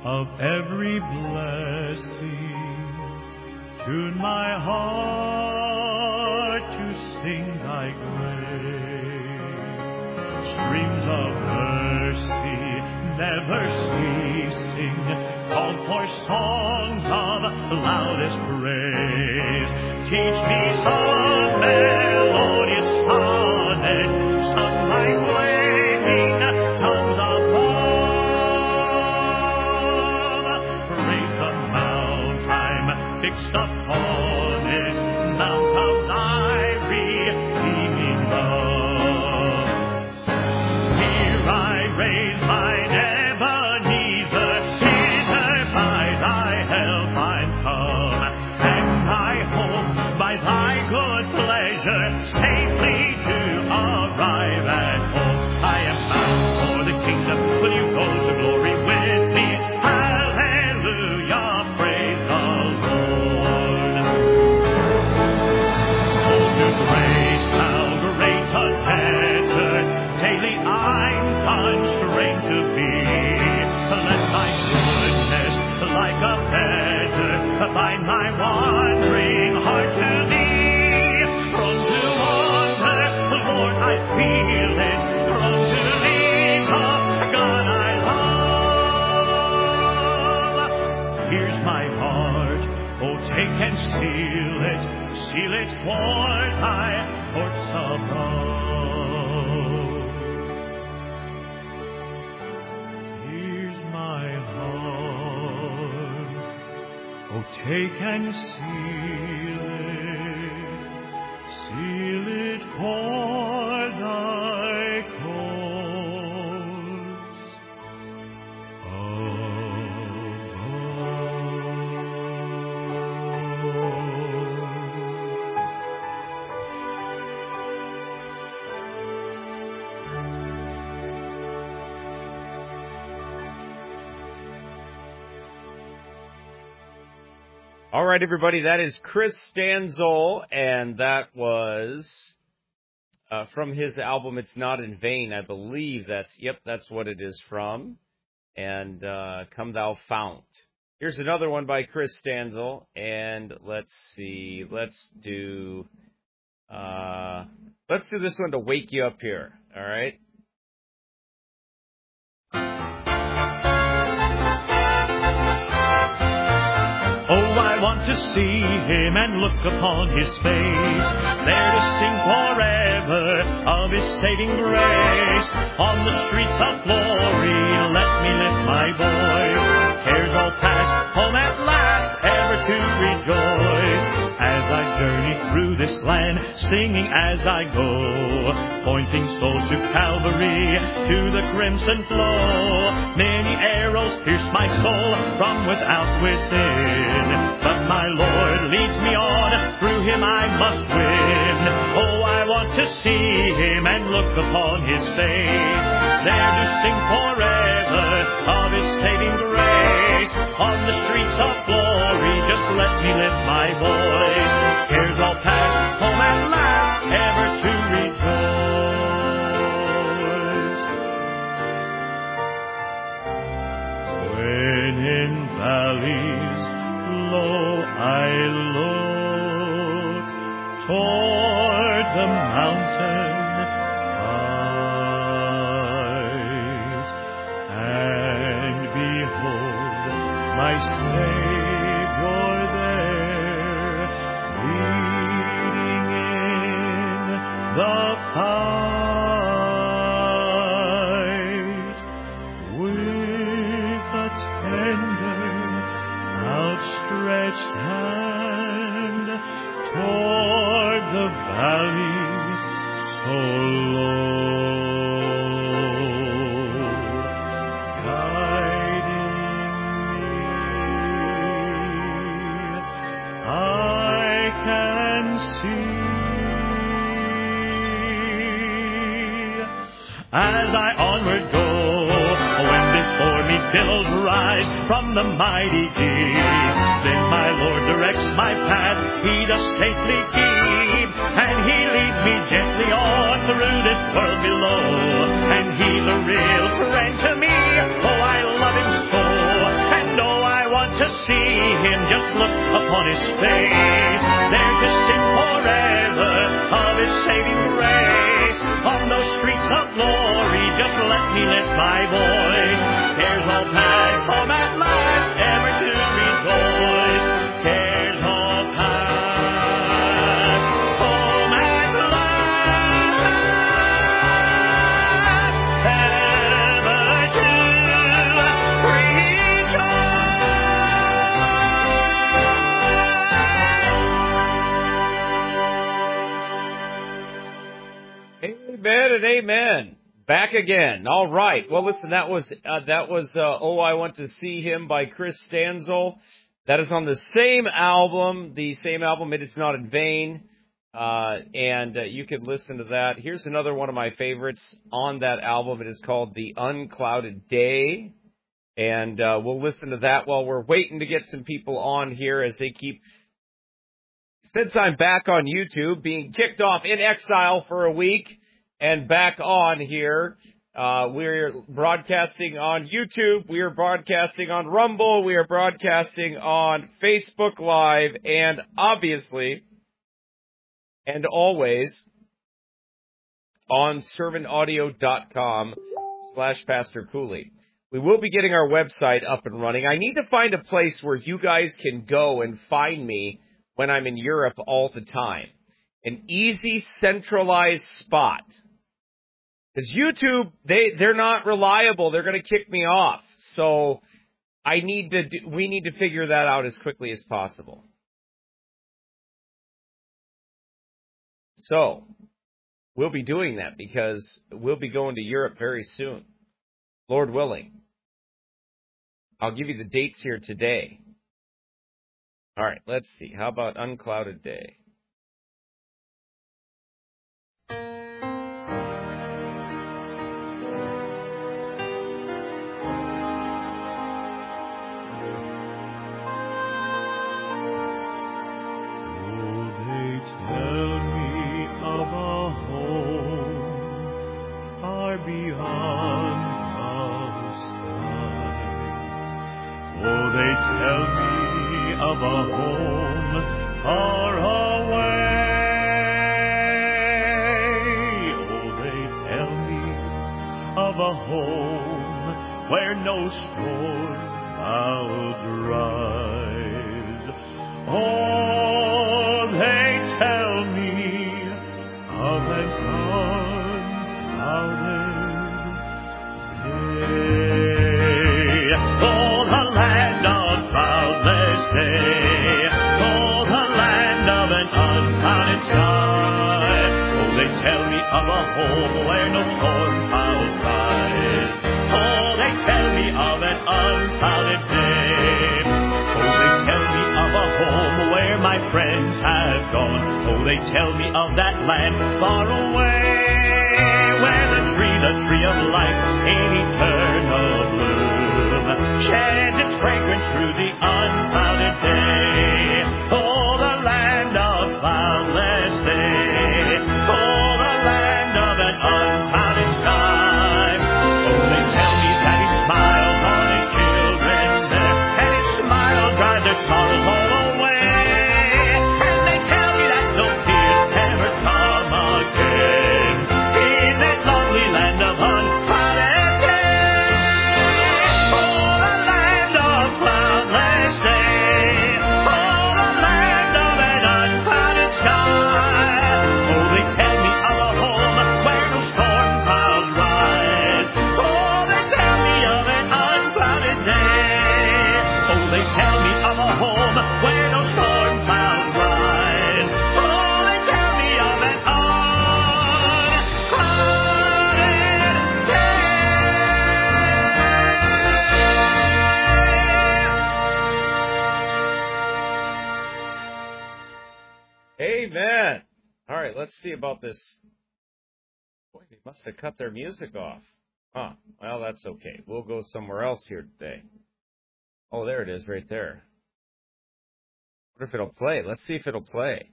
of every blessing. Tune my heart to sing thy grace. Streams of mercy never ceasing, call for songs of loudest praise. Teach me some melodious sonnet, sung by flaming tongues above. Praise the mount I'm fixed upon it, mount of thy redeeming love. Here I raise mine Ebenezer, hither by thy help I'm come, and I hope by thy good pleasure safely to arrive at home. I am bound for the kingdom, will you go to glory with me? Hallelujah, praise the Lord. Oh, to grace, how great a debtor daily I'm constrained to be. Let thy goodness, like a fetter, bind my wandering heart to thee. Prone to wander, Lord, I feel it. Prone to leave, God I love. Here's my heart, oh, take and seal it for thy courts above. Here's my heart, oh, take and seal it for thy courts All right, everybody, that is Chris Stanzel, and that was from his album It's Not in Vain. I believe that's what it is from, and Come Thou Fount. Here's another one by Chris Stanzel, and let's see, let's do this one to wake you up here, all right? Oh, I want to see him and look upon his face, there to sing forever of his saving grace. On the streets of glory, let me lift my voice. Cares all past, home at last, ever to rejoice. As I journey through this land, singing as I go, pointing souls to Calvary, to the crimson flow. Many arrows pierce my soul from without within, but my Lord leads me on, through him I must win. Oh, I want to see him and look upon his face, there to sing forever of his saving grace. On the streets of glory, just let me lift my voice. Cares all past, home at last, ever to rejoice. When in valleys low I look toward the mountain heights, and behold my Savior there, leading in the fight, with a tender outstretched hand toward the valley so low, guiding me. I can see as I onward go, when before me billows rise from the mighty deep. Then my Lord directs my path, he does safely keep, and he leads me gently on through this world below. And he's a real friend to me, oh, I love him so, and see him, just look upon his face. There to sing forever of his saving grace. On those streets of glory, just let me lift my voice. Cares all past, home at last, ever to rejoice. Cares all past, home at last, ever to rejoice. Amen and amen. Back again. All right. Well, listen, that was Oh, I Want to See Him by Chris Stanzel. That is on the same album, It Is Not in Vain. And you can listen to that. Here's another one of my favorites on that album. It is called The Unclouded Day. And we'll listen to that while we're waiting to get some people on here as they keep, since I'm back on YouTube, being kicked off in exile for a week and back on here. We're broadcasting on YouTube. We are broadcasting on Rumble. We are broadcasting on Facebook Live. And obviously, and always, on servantaudio.com/Pastor Cooley. We will be getting our website up and running. I need to find a place where you guys can go and find me when I'm in Europe all the time. An easy, centralized spot. Because YouTube, they're not reliable. They're going to kick me off. So we need to figure that out as quickly as possible. So we'll be doing that because we'll be going to Europe very soon. Lord willing. I'll give you the dates here today. All right, let's see. How about Unclouded Day? Of a home far away. Oh, they tell me of a home where no storm cloud rise. Oh, they tell me of an unclouded day. Oh, the land of cloudless day. Oh, the land of an unclouded sky. Oh, they tell me of a home where no storm clouds rise. Oh, they tell me of an unclouded day. Oh, they tell me of a home where my friends have gone. Oh, they tell me of that land far away, where the tree of life in eternal bloom sheds its fragrance through the unclouded day. Oh, the land of cloudless day. Oh, the land of an unclouded sky. Oh, they tell me that he smiles on his children there, and his smile drives their sorrows all away. And they tell me that no tears ever come again in that lovely land of unclouded day. Oh, the land of cloudless day. Oh, the land of an unclouded sky. Oh, they tell me of a home where no storm clouds rise. Oh, they tell me of an unclouded day. Oh, they tell me of a home where no storm clouds rise. Oh, they tell me of an unclouded day. Amen. All right, let's see about this. Boy, they must have cut their music off. Huh. Well, that's okay. We'll go somewhere else here today. Oh, there it is right there. I wonder if it'll play. Let's see if it'll play.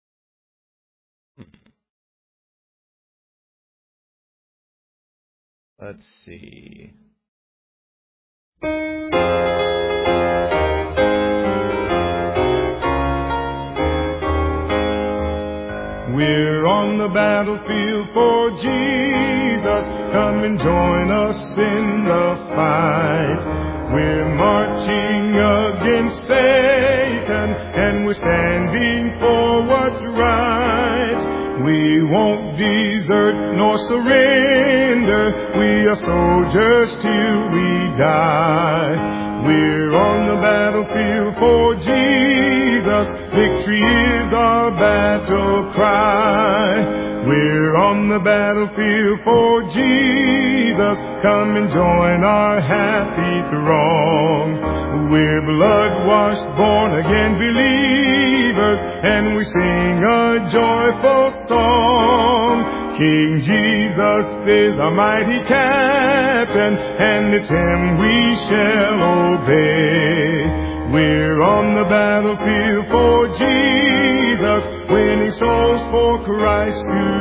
Let's see. on the battlefield for Jesus. Come and join us in the fight. We're marching against Satan, and we're standing for what's right. We won't desert nor surrender. We are soldiers till we die. We're on the battlefield for Jesus. Victory is our battle cry. We're on the battlefield for Jesus. Come and join our happy throng. We're blood-washed, born-again believers, and we sing a joyful song. King Jesus is our mighty captain, and it's him we shall obey. We're on the battlefield for Jesus, winning souls for Christ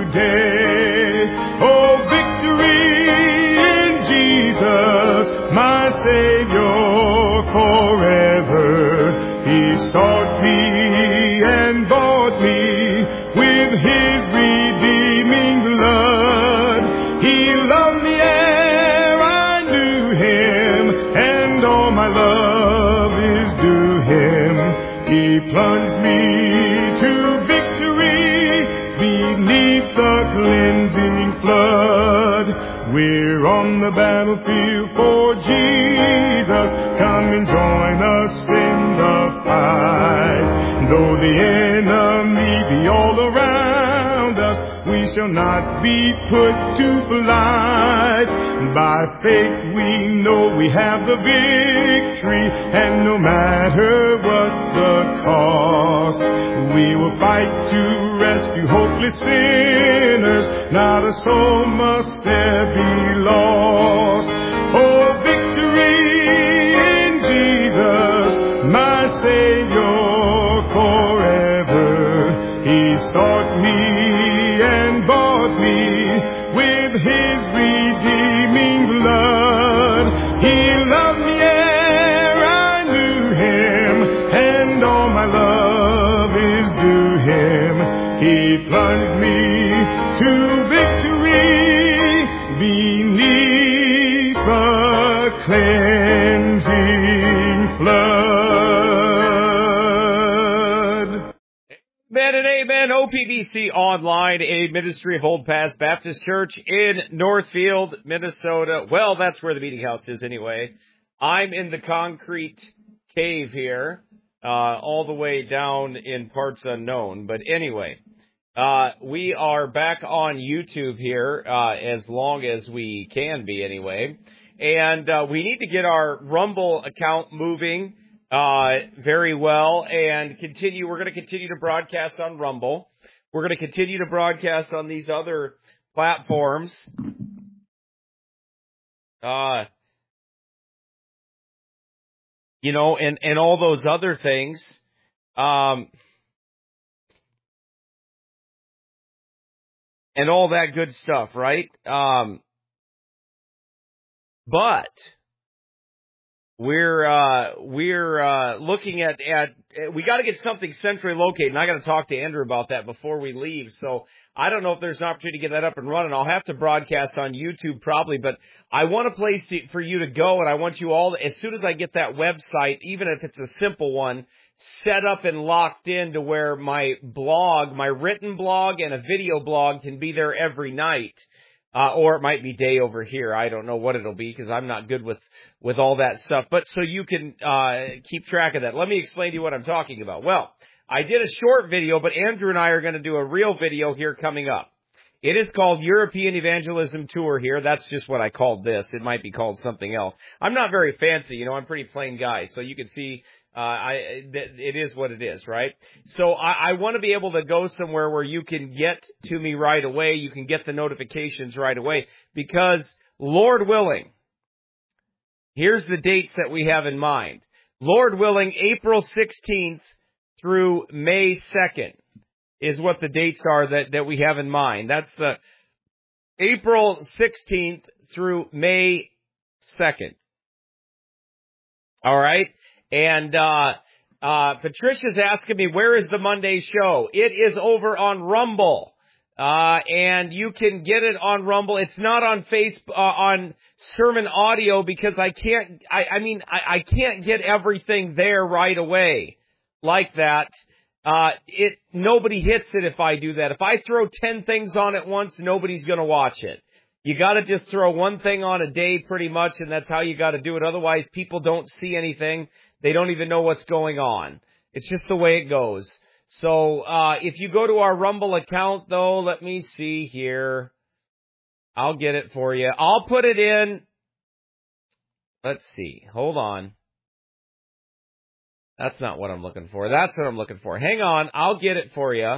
today. Oh, victory in Jesus, my Savior forever. He sought me and bought me with his redeeming blood. He loved me ere I knew him, and all my love is due him. He plunged me to victory beneath the cleansing flood. We're on the battlefield for Jesus. Come and join us in the fight. Though the enemy be all around us, we shall not be put to flight. By faith we know we have the victory, and no matter what the cost, we will fight to rescue hopeless sinners. Not a soul must there be lost. Oh, victory in Jesus, my Savior forever. He sought me and bought me with his redeeming blood. He loved me ere I knew him, and all my love is due him. He plunged me to victory beneath the cleansing flood. Amen and amen. OPBC Online, a ministry of Old Paths Baptist Church in Northfield, Minnesota. Well, that's where the meeting house is anyway. I'm in the concrete cave here, all the way down in parts unknown. But anyway, we are back on YouTube here, as long as we can be anyway. And we need to get our Rumble account moving very well and continue. We're going to continue to broadcast on Rumble. We're going to continue to broadcast on these other platforms. And all those other things. And all that good stuff, right? But we're looking at we got to get something centrally located, and I got to talk to Andrew about that before we leave. So I don't know if there's an opportunity to get that up and running. I'll have to broadcast on YouTube probably, but I want a place for you to go, and I want you all, as soon as I get that website, even if it's a simple one, set up and locked in to where my blog, my written blog and a video blog can be there every night. Or it might be day over here. I don't know what it'll be because I'm not good with all that stuff. But so you can keep track of that. Let me explain to you what I'm talking about. Well, I did a short video, but Andrew and I are going to do a real video here coming up. It is called European Evangelism Tour here. That's just what I called this. It might be called something else. I'm not very fancy, I'm a pretty plain guy. So you can see it is what it is, right? So I want to be able to go somewhere where you can get to me right away. You can get the notifications right away because, Lord willing, here's the dates that we have in mind. Lord willing, April 16th through May 2nd is what the dates are that we have in mind. That's the April 16th through May 2nd. All right? And Patricia's asking me, where is the Monday show? It is over on Rumble. And you can get it on Rumble. It's not on Facebook, on sermon audio because I can't get everything there right away like that. Nobody hits it if I do that. If I throw 10 things on at once, nobody's gonna watch it. You gotta just throw one thing on a day pretty much, and that's how you gotta do it. Otherwise, people don't see anything. They don't even know what's going on. It's just the way it goes. So, if you go to our Rumble account though, let me see here. I'll get it for you. I'll put it in. Let's see. Hold on. That's not what I'm looking for. That's what I'm looking for. Hang on. I'll get it for you.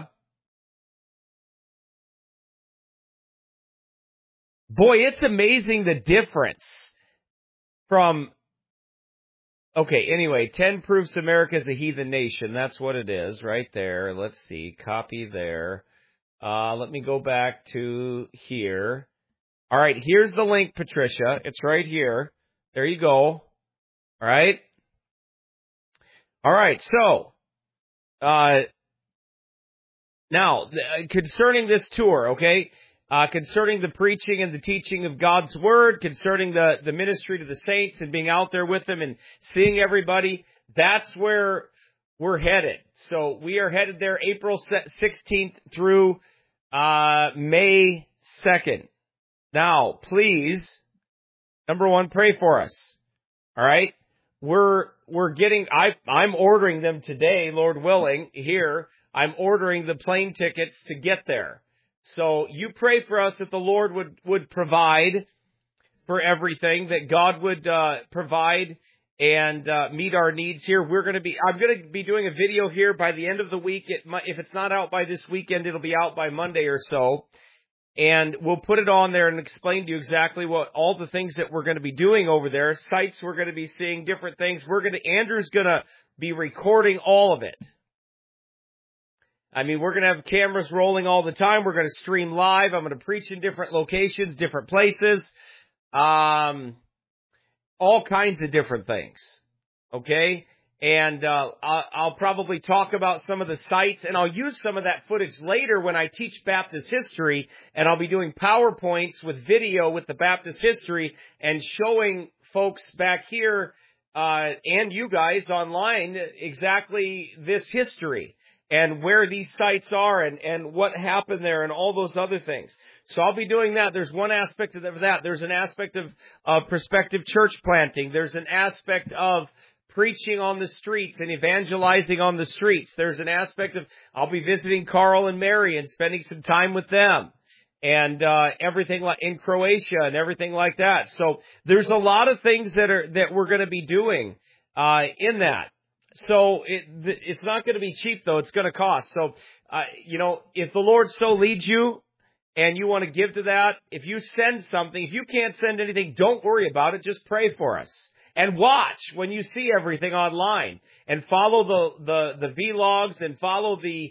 Boy, it's amazing the difference from... Okay, anyway, 10 proofs America's a heathen nation. That's what it is right there. Let's see. Copy there. Let me go back to here. All right, here's the link, Patricia. It's right here. There you go. All right. All right, so now, concerning this tour, okay, concerning the preaching and the teaching of God's Word, concerning the ministry to the saints and being out there with them and seeing everybody, that's where we're headed. So we are headed there April 16th through May 2nd. Now, please, number one, pray for us, all right? I'm ordering them today, Lord willing, here. I'm ordering the plane tickets to get there. So you pray for us that the Lord would provide for everything, that God would provide and meet our needs here. I'm going to be doing a video here by the end of the week. If it's not out by this weekend, it'll be out by Monday or so. And we'll put it on there and explain to you exactly what all the things that we're going to be doing over there, sites we're going to be seeing, different things. Andrew's going to be recording all of it. I mean, we're going to have cameras rolling all the time. We're going to stream live. I'm going to preach in different locations, different places, all kinds of different things. Okay? And I'll probably talk about some of the sites, and I'll use some of that footage later when I teach Baptist history, and I'll be doing PowerPoints with video with the Baptist history and showing folks back here and you guys online exactly this history and where these sites are and what happened there and all those other things. So I'll be doing that. There's one aspect of that. There's an aspect of prospective church planting. There's an aspect of preaching on the streets and evangelizing on the streets. There's an aspect of, I'll be visiting Carl and Mary and spending some time with them and everything like in Croatia and everything like that. So there's a lot of things that we're going to be doing in that. So it's not going to be cheap though. It's going to cost. So, if the Lord so leads you and you want to give to that, if you send something, if you can't send anything, don't worry about it. Just pray for us. And watch when you see everything online, and follow the vlogs, and follow the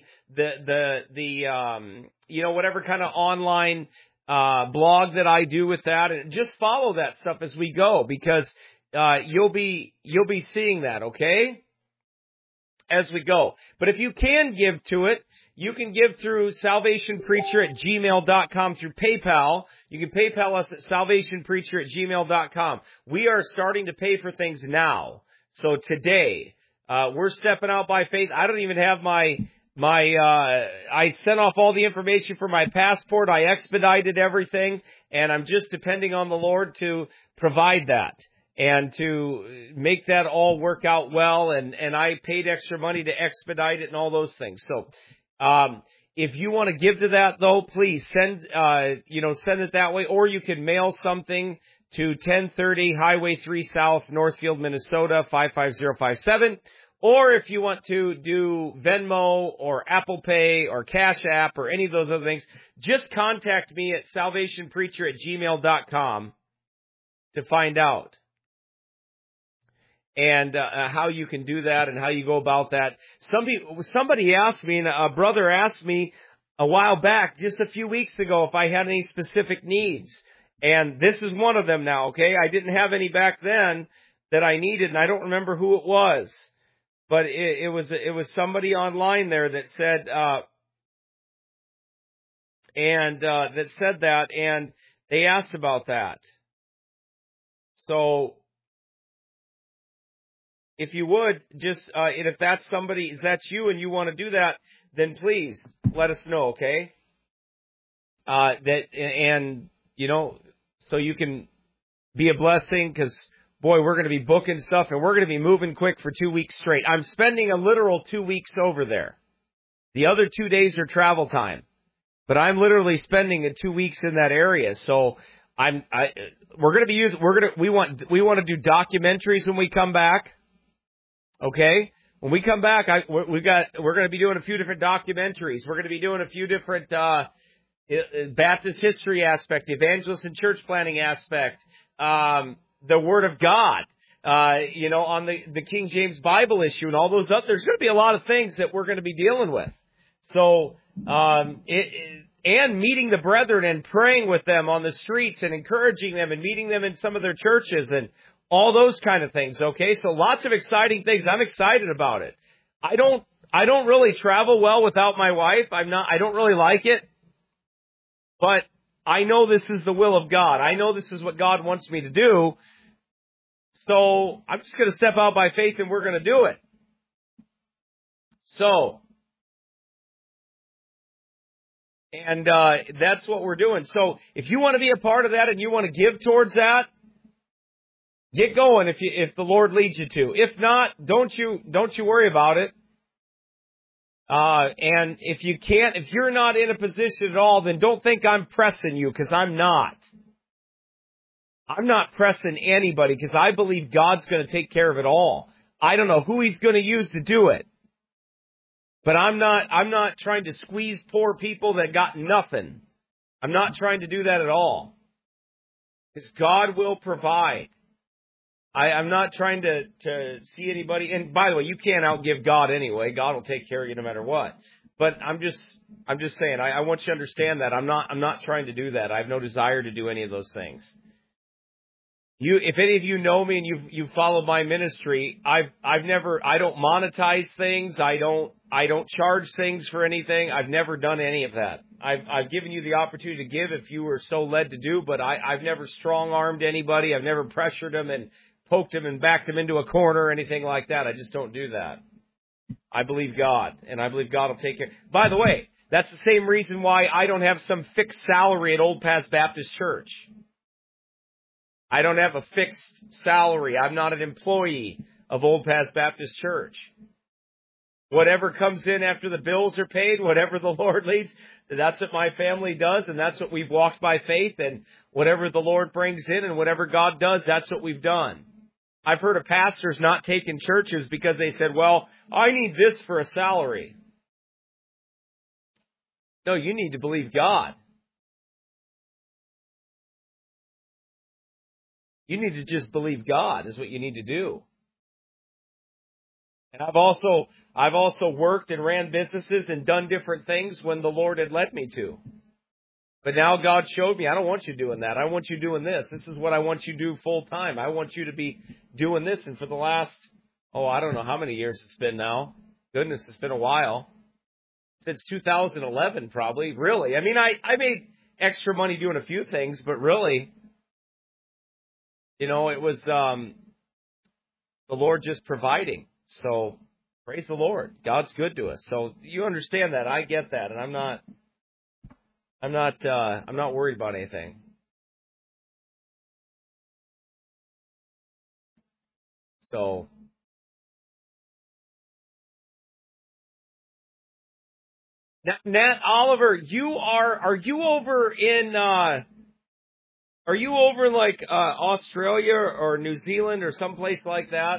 whatever kind of online blog that I do with that, and just follow that stuff as we go, because you'll be seeing that, okay, as we go. But if you can give to it, you can give through salvationpreacher@gmail.com through PayPal. You can PayPal us at salvationpreacher@gmail.com. We are starting to pay for things now. So today, we're stepping out by faith. I don't even have I sent off all the information for my passport. I expedited everything, and I'm just depending on the Lord to provide that and to make that all work out well. And I paid extra money to expedite it and all those things. So, if you want to give to that though, please send it that way, or you can mail something to 1030 Highway 3 South, Northfield, Minnesota, 55057. Or if you want to do Venmo or Apple Pay or Cash App or any of those other things, just contact me at salvationpreacher@gmail.com to find out. And how you can do that and how you go about that. Somebody asked me, and a brother asked me a while back, just a few weeks ago, if I had any specific needs. And this is one of them now, okay? I didn't have any back then that I needed, and I don't remember who it was. But it was somebody online there that said, and that said that, and they asked about that. So, if you would, just, and if that's somebody, if that's you and you want to do that, then please let us know, okay? So you can be a blessing, because, boy, we're going to be booking stuff, and we're going to be moving quick for 2 weeks straight. I'm spending a literal 2 weeks over there. The other 2 days are travel time. But I'm literally spending 2 weeks in that area. So we want to do documentaries when we come back. Okay? When we come back, we're going to be doing a few different documentaries. We're going to be doing a few different Baptist history aspect, evangelist and church planning aspect, the Word of God, on the King James Bible issue and all those other. There's going to be a lot of things that we're going to be dealing with. So, and meeting the brethren and praying with them on the streets and encouraging them and meeting them in some of their churches and all those kind of things. Okay. So lots of exciting things. I'm excited about it. I don't really travel well without my wife. I don't really like it, but I know this is the will of God. I know this is what God wants me to do. So I'm just going to step out by faith, and we're going to do it. So, and that's what we're doing. So if you want to be a part of that and you want to give towards that, get going if the Lord leads you to. If not, don't you worry about it. And if you're not in a position at all, then don't think I'm pressing you, because I'm not. I'm not pressing anybody, because I believe God's going to take care of it all. I don't know who He's going to use to do it. But I'm not trying to squeeze poor people that got nothing. I'm not trying to do that at all. Because God will provide. I'm not trying to see anybody. And by the way, you can't outgive God anyway. God will take care of you no matter what. But I'm just saying, I want you to understand that I'm not trying to do that. I have no desire to do any of those things. If any of you know me and you've followed my ministry, I don't monetize things. I don't charge things for anything. I've never done any of that. I've given you the opportunity to give if you were so led to do, but I've never strong-armed anybody. I've never pressured them and poked them and backed them into a corner or anything like that. I just don't do that. I believe God, and I believe God will take care. By the way, that's the same reason why I don't have some fixed salary at Old Paths Baptist Church. I don't have a fixed salary. I'm not an employee of Old Paths Baptist Church. Whatever comes in after the bills are paid, whatever the Lord leads, that's what my family does, and that's what we've walked by faith, and whatever the Lord brings in and whatever God does, that's what we've done. I've heard of pastors not taking churches because they said, well, I need this for a salary. No, you need to believe God. You need to just believe God is what you need to do. And I've also worked and ran businesses and done different things when the Lord had led me to. But now God showed me, I don't want you doing that. I want you doing this. This is what I want you to do full time. I want you to be doing this. And for the last, I don't know how many years it's been now. Goodness, it's been a while. Since 2011, probably. Really. I mean, I made extra money doing a few things, but really, it was the Lord just providing. So praise the Lord. God's good to us. So you understand that. I get that. And I'm not worried about anything. So Nat Oliver, are you over in like Australia or New Zealand or someplace like that?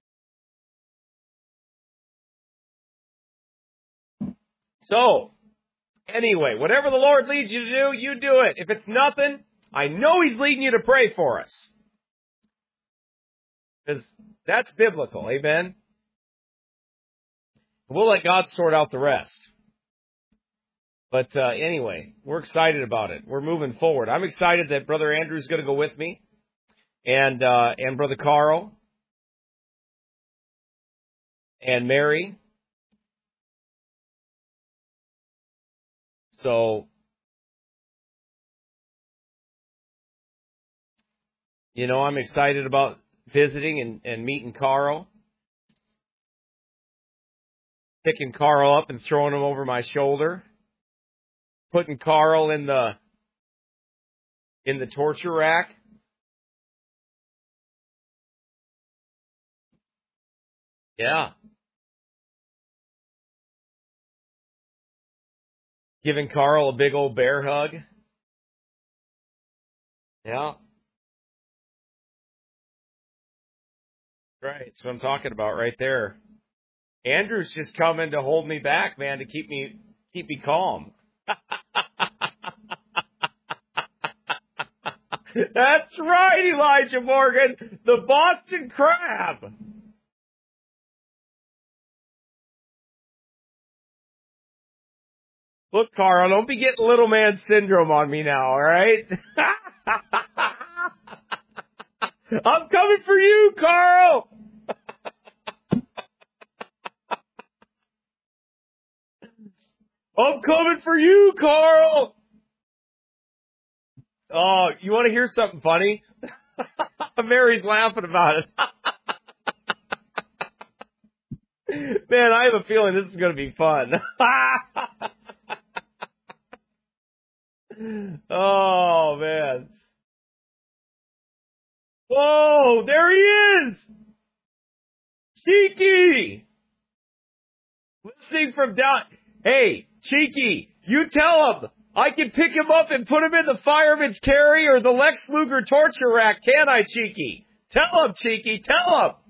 So, anyway, whatever the Lord leads you to do, you do it. If it's nothing, I know He's leading you to pray for us. Because that's biblical, amen? We'll let God sort out the rest. But anyway, we're excited about it. We're moving forward. I'm excited that Brother Andrew's going to go with me, and Brother Carl, and Mary. So You know, I'm excited about visiting and meeting Carl. Picking Carl up and throwing him over my shoulder. Putting Carl in the torture rack. Yeah. Giving Carl a big old bear hug. Yeah. Right. That's what I'm talking about right there. Andrew's just coming to hold me back, man, to keep me calm. That's right, Elijah Morgan, the Boston Crab. Look, Carl, don't be getting little man syndrome on me now, all right? I'm coming for you, Carl. I'm coming for you, Carl. Oh, you want to hear something funny? Mary's laughing about it. Man, I have a feeling this is going to be fun. Oh, man. Whoa, there he is. Cheeky. Listening from down. Hey, Cheeky, you tell him I can pick him up and put him in the fireman's carry or the Lex Luger torture rack, can't I, Cheeky? Tell him, Cheeky, tell him.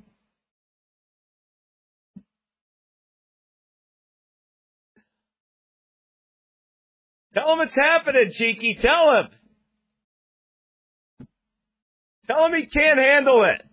Tell him it's happening, Cheeky. Tell him. Tell him he can't handle it.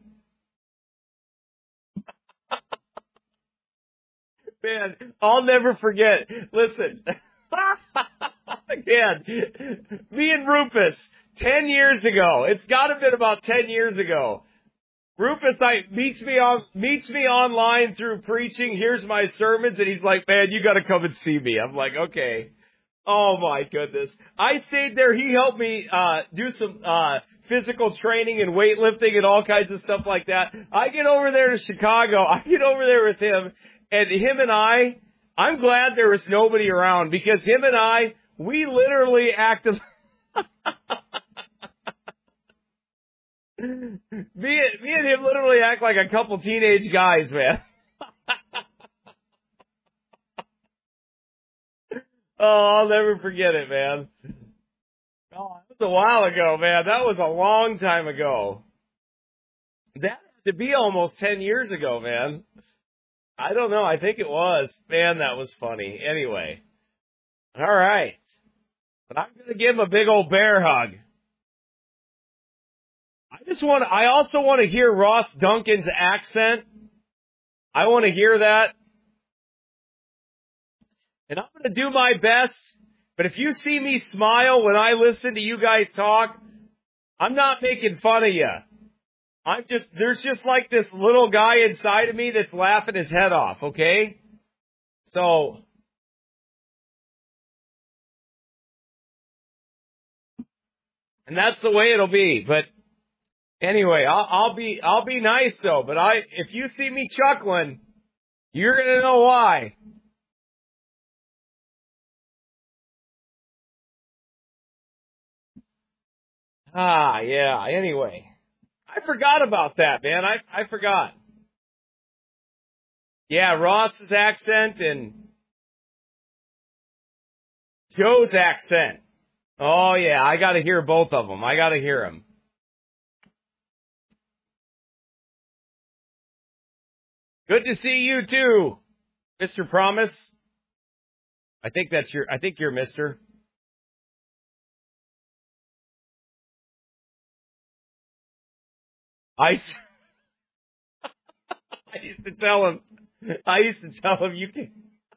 Man, I'll never forget. Listen. Again, me and Rufus, 10 years ago. It's got to have been about 10 years ago. Rufus meets me online through preaching. Here's my sermons. And he's like, man, you got to come and see me. I'm like, okay. Oh, my goodness. I stayed there. He helped me do some physical training and weightlifting and all kinds of stuff like that. I get over there to Chicago. I get over there with him. And him and I'm glad there was nobody around because him and we literally acted. me and him literally act like a couple teenage guys, man. Oh, I'll never forget it, man. Oh, that was a while ago, man. That was a long time ago. That had to be almost 10 years ago, man. I don't know. I think it was. Man, that was funny. Anyway. All right. But I'm going to give him a big old bear hug. I also want to hear Ross Duncan's accent. I want to hear that. And I'm going to do my best, but if you see me smile when I listen to you guys talk, I'm not making fun of you. There's just like this little guy inside of me that's laughing his head off, okay? So, and that's the way it'll be, but anyway, I'll be nice though, but if you see me chuckling, you're going to know why. Yeah. Anyway, I forgot about that, man. I forgot. Yeah, Ross's accent and Joe's accent. Oh, yeah, I got to hear both of them. I got to hear them. Good to see you too, Mr. Promise. I think you're Mr. I used to tell him you can.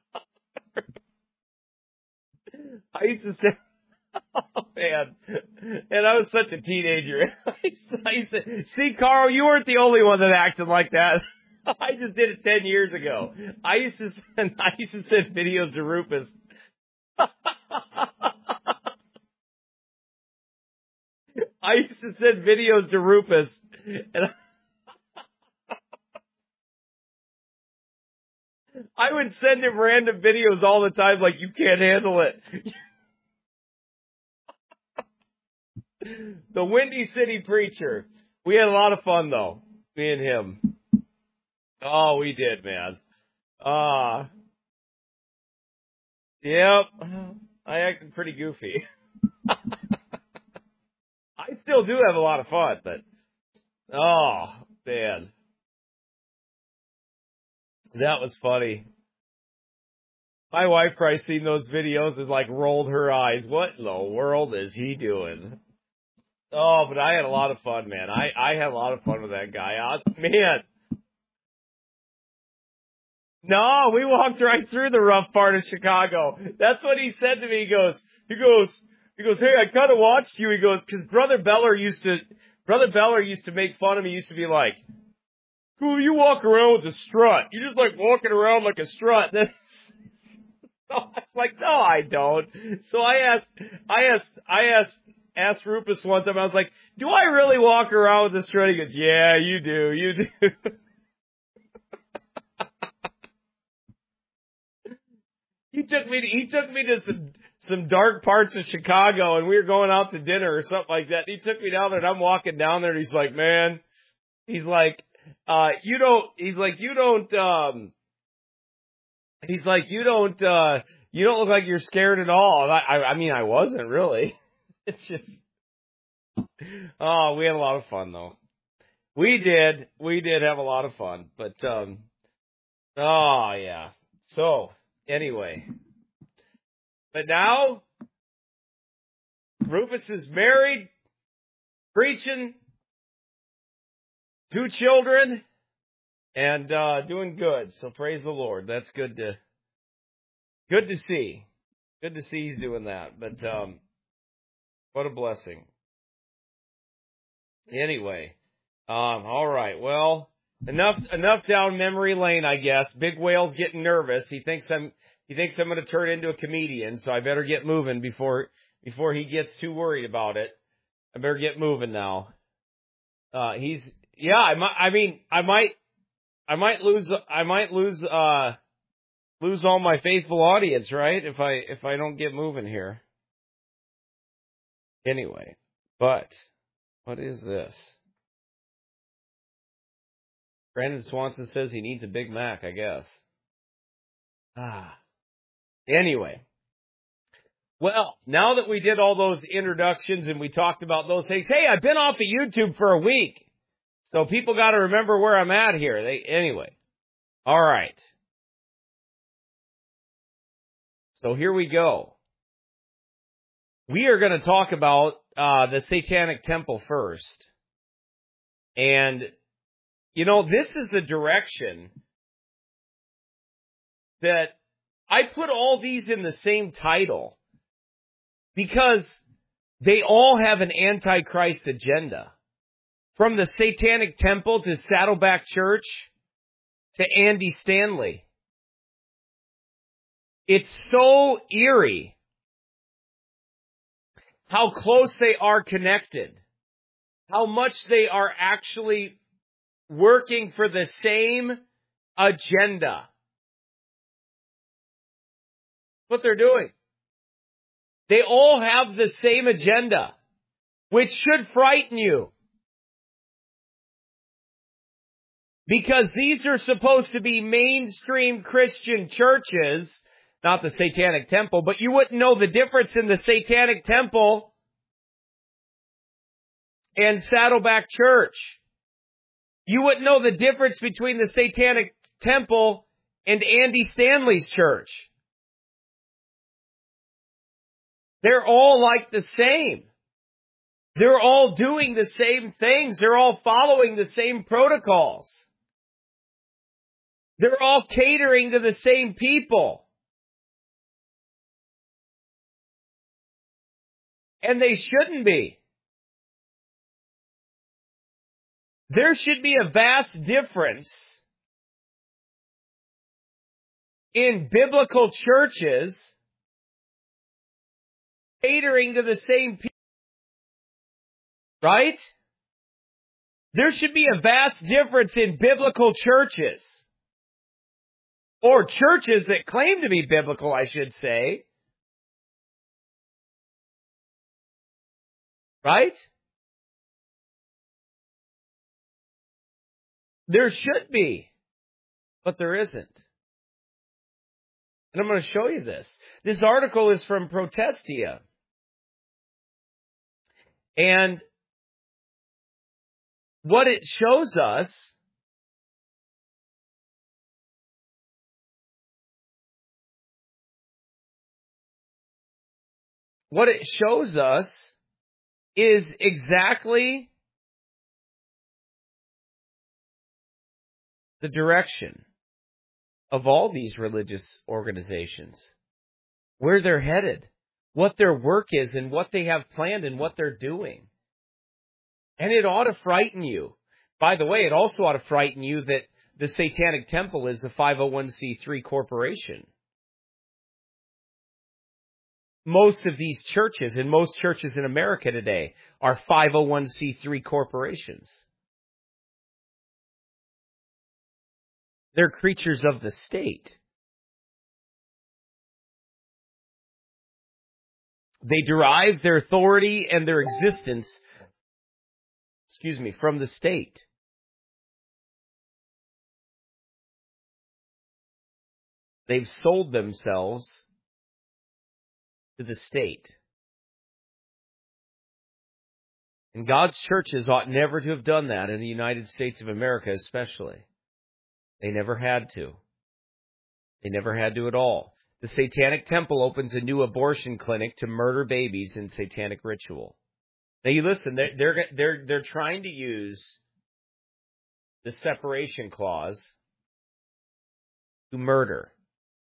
I used to say, oh man, and I was such a teenager. I used to, see, Carl, you weren't the only one that acted like that. I just did it 10 years ago. I used to send videos to Rufus. I used to send videos to Rufus, and I would send him random videos all the time, like, you can't handle it. The Windy City Preacher. We had a lot of fun, though, me and him. Oh, we did, man. Yep. I acted pretty goofy. I still do have a lot of fun, but, oh, man. That was funny. My wife probably seen those videos and like rolled her eyes. What in the world is he doing? Oh, but I had a lot of fun, man. I had a lot of fun with that guy. Man. No, we walked right through the rough part of Chicago. That's what he said to me. He goes, hey, I kind of watched you. He goes, cause Brother Beller used to make fun of me. He used to be like, cool, you walk around with a strut. You're just like walking around like a strut. So I was like, no, I don't. So I asked Rufus one time, I was like, do I really walk around with a strut? He goes, yeah, you do. He took me to some dark parts of Chicago, and we were going out to dinner or something like that. He took me down there, and I'm walking down there, and he's like, man, you don't look like you're scared at all. I mean, I wasn't really. It's just, oh, we had a lot of fun though. We did have a lot of fun, but, oh yeah. So anyway, but now Rufus is married, preaching, 2 children, and doing good. So praise the Lord. That's good to see. Good to see he's doing that. But what a blessing. Anyway, all right. Well, enough down memory lane, I guess. Big Whale's getting nervous. He thinks I'm going to turn into a comedian, so I better get moving before he gets too worried about it. I better get moving now. I might lose all my faithful audience, right? If I don't get moving here. Anyway, but what is this? Brandon Swanson says he needs a Big Mac, I guess. Anyway. Well, now that we did all those introductions and we talked about those things, hey, I've been off of YouTube for a week. So people got to remember where I'm at here. Anyway. All right. So here we go. We are going to talk about the Satanic Temple first. And, this is the direction that I put all these in the same title because they all have an Antichrist agenda. From the Satanic Temple to Saddleback Church to Andy Stanley. It's so eerie how close they are connected. How much they are actually working for the same agenda. What they're doing. They all have the same agenda, which should frighten you. Because these are supposed to be mainstream Christian churches, not the Satanic Temple, but you wouldn't know the difference in the Satanic Temple and Saddleback Church. You wouldn't know the difference between the Satanic Temple and Andy Stanley's church. They're all like the same. They're all doing the same things. They're all following the same protocols. They're all catering to the same people. And they shouldn't be. There should be a vast difference in biblical churches catering to the same people Right? There should be a vast difference in biblical churches. Or churches that claim to be biblical, I should say. Right? There should be. But there isn't. And I'm going to show you this. This article is from Protestia. And what it shows us is exactly the direction of all these religious organizations, where they're headed, what their work is, and what they have planned and what they're doing. And it ought to frighten you. By the way, it also ought to frighten you that the Satanic Temple is a 501c3 corporation. Most of these churches, and most churches in America today, are 501c3 corporations. They're creatures of the state. They derive their authority and their existence, from the state. They've sold themselves to the state. And God's churches ought never to have done that, in the United States of America especially. They never had to. They never had to at all. The Satanic Temple opens a new abortion clinic to murder babies in satanic ritual. Now you listen, they're trying to use the separation clause to murder.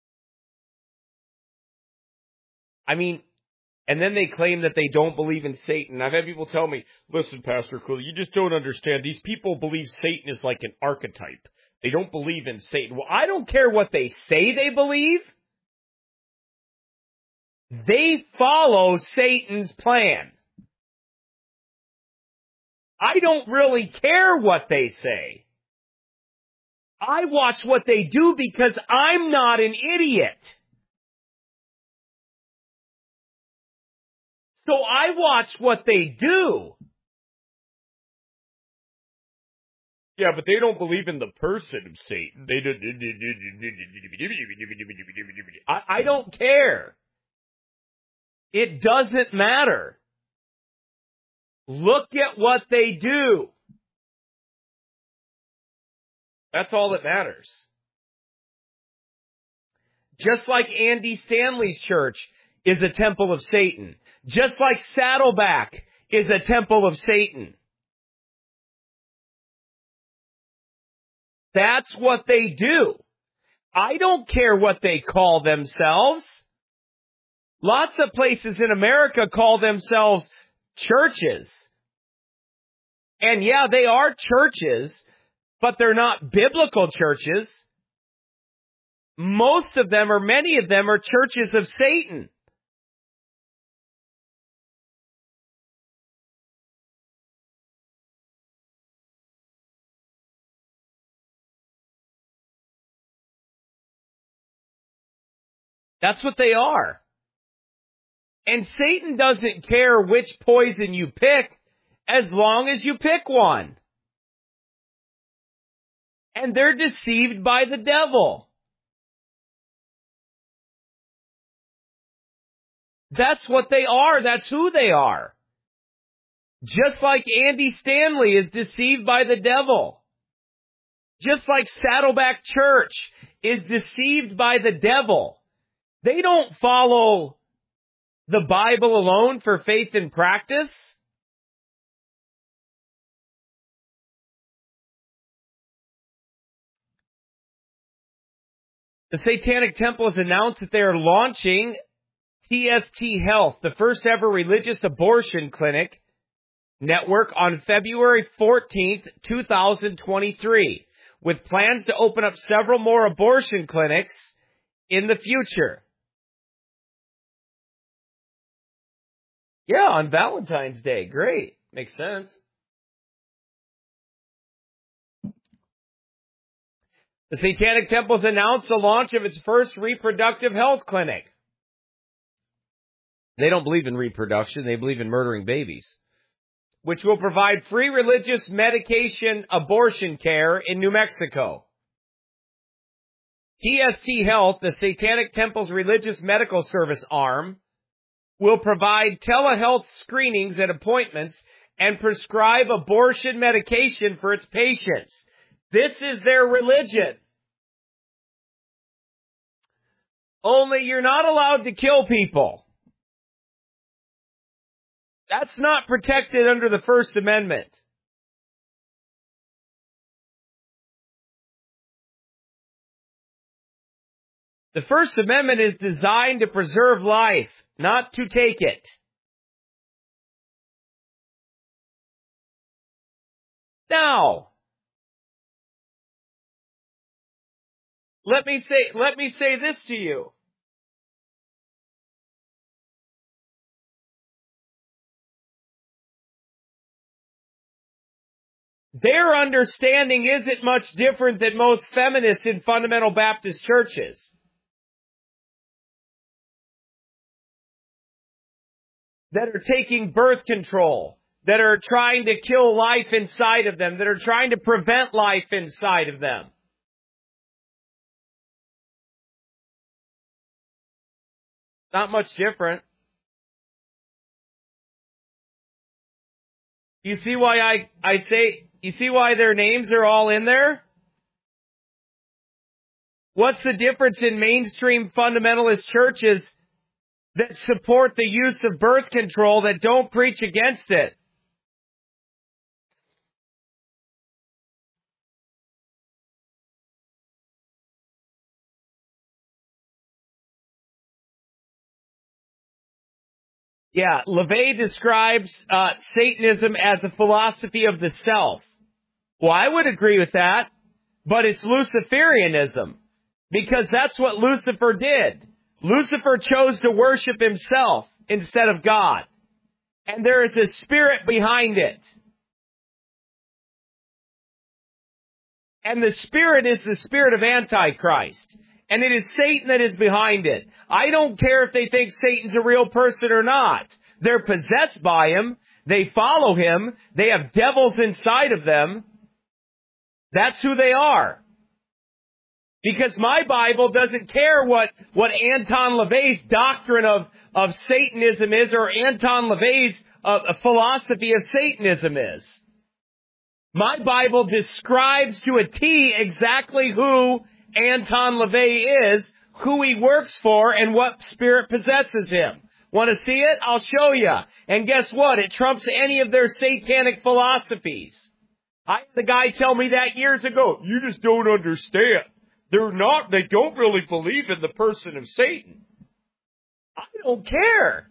I mean, and then they claim that they don't believe in Satan. I've had people tell me, listen, Pastor Cooley, you just don't understand. These people believe Satan is like an archetype. They don't believe in Satan. Well, I don't care what they say they believe. They follow Satan's plan. I don't really care what they say. I watch what they do because I'm not an idiot. So I watch what they do. Yeah, but they don't believe in the person of Satan. They don't. I don't care. It doesn't matter. Look at what they do. That's all that matters. Just like Andy Stanley's church is a temple of Satan. Just like Saddleback is a temple of Satan. That's what they do. I don't care what they call themselves. Lots of places in America call themselves churches. And yeah, they are churches, but they're not biblical churches. Most of them, or many of them, are churches of Satan. That's what they are. And Satan doesn't care which poison you pick, as long as you pick one. And they're deceived by the devil. That's what they are. That's who they are. Just like Andy Stanley is deceived by the devil. Just like Saddleback Church is deceived by the devil. They don't follow the Bible alone for faith and practice. The Satanic Temple has announced that they are launching TST Health, the first ever religious abortion clinic network, on February 14th, 2023, with plans to open up several more abortion clinics in the future. Yeah, on Valentine's Day. Great. Makes sense. The Satanic Temples announced the launch of its first reproductive health clinic. They don't believe in reproduction. They believe in murdering babies. Which will provide free religious medication abortion care in New Mexico. TST Health, the Satanic Temple's religious medical service arm, will provide telehealth screenings and appointments and prescribe abortion medication for its patients. This is their religion. Only you're not allowed to kill people. That's not protected under the First Amendment. The First Amendment is designed to preserve life, not to take it. Now, let me say this to you. Their understanding isn't much different than most feminists in fundamental Baptist churches. That are taking birth control, that are trying to kill life inside of them, that are trying to prevent life inside of them. Not much different. You see why you see why their names are all in there? What's the difference in mainstream fundamentalist churches that support the use of birth control that don't preach against it? Yeah, LaVey describes Satanism as a philosophy of the self. Well, I would agree with that, but it's Luciferianism, because that's what Lucifer did. Lucifer chose to worship himself instead of God, and there is a spirit behind it. And the spirit is the spirit of Antichrist. And it is Satan that is behind it. I don't care if they think Satan's a real person or not. They're possessed by him. They follow him. They have devils inside of them. That's who they are. Because my Bible doesn't care what Anton LaVey's doctrine of Satanism is, or Anton LaVey's philosophy of Satanism is. My Bible describes to a T exactly who Anton LaVey is, who he works for, and what spirit possesses him. Want to see it? I'll show you. And guess what? It trumps any of their satanic philosophies. I had the guy tell me that years ago. You just don't understand. They don't really believe in the person of Satan. I don't care.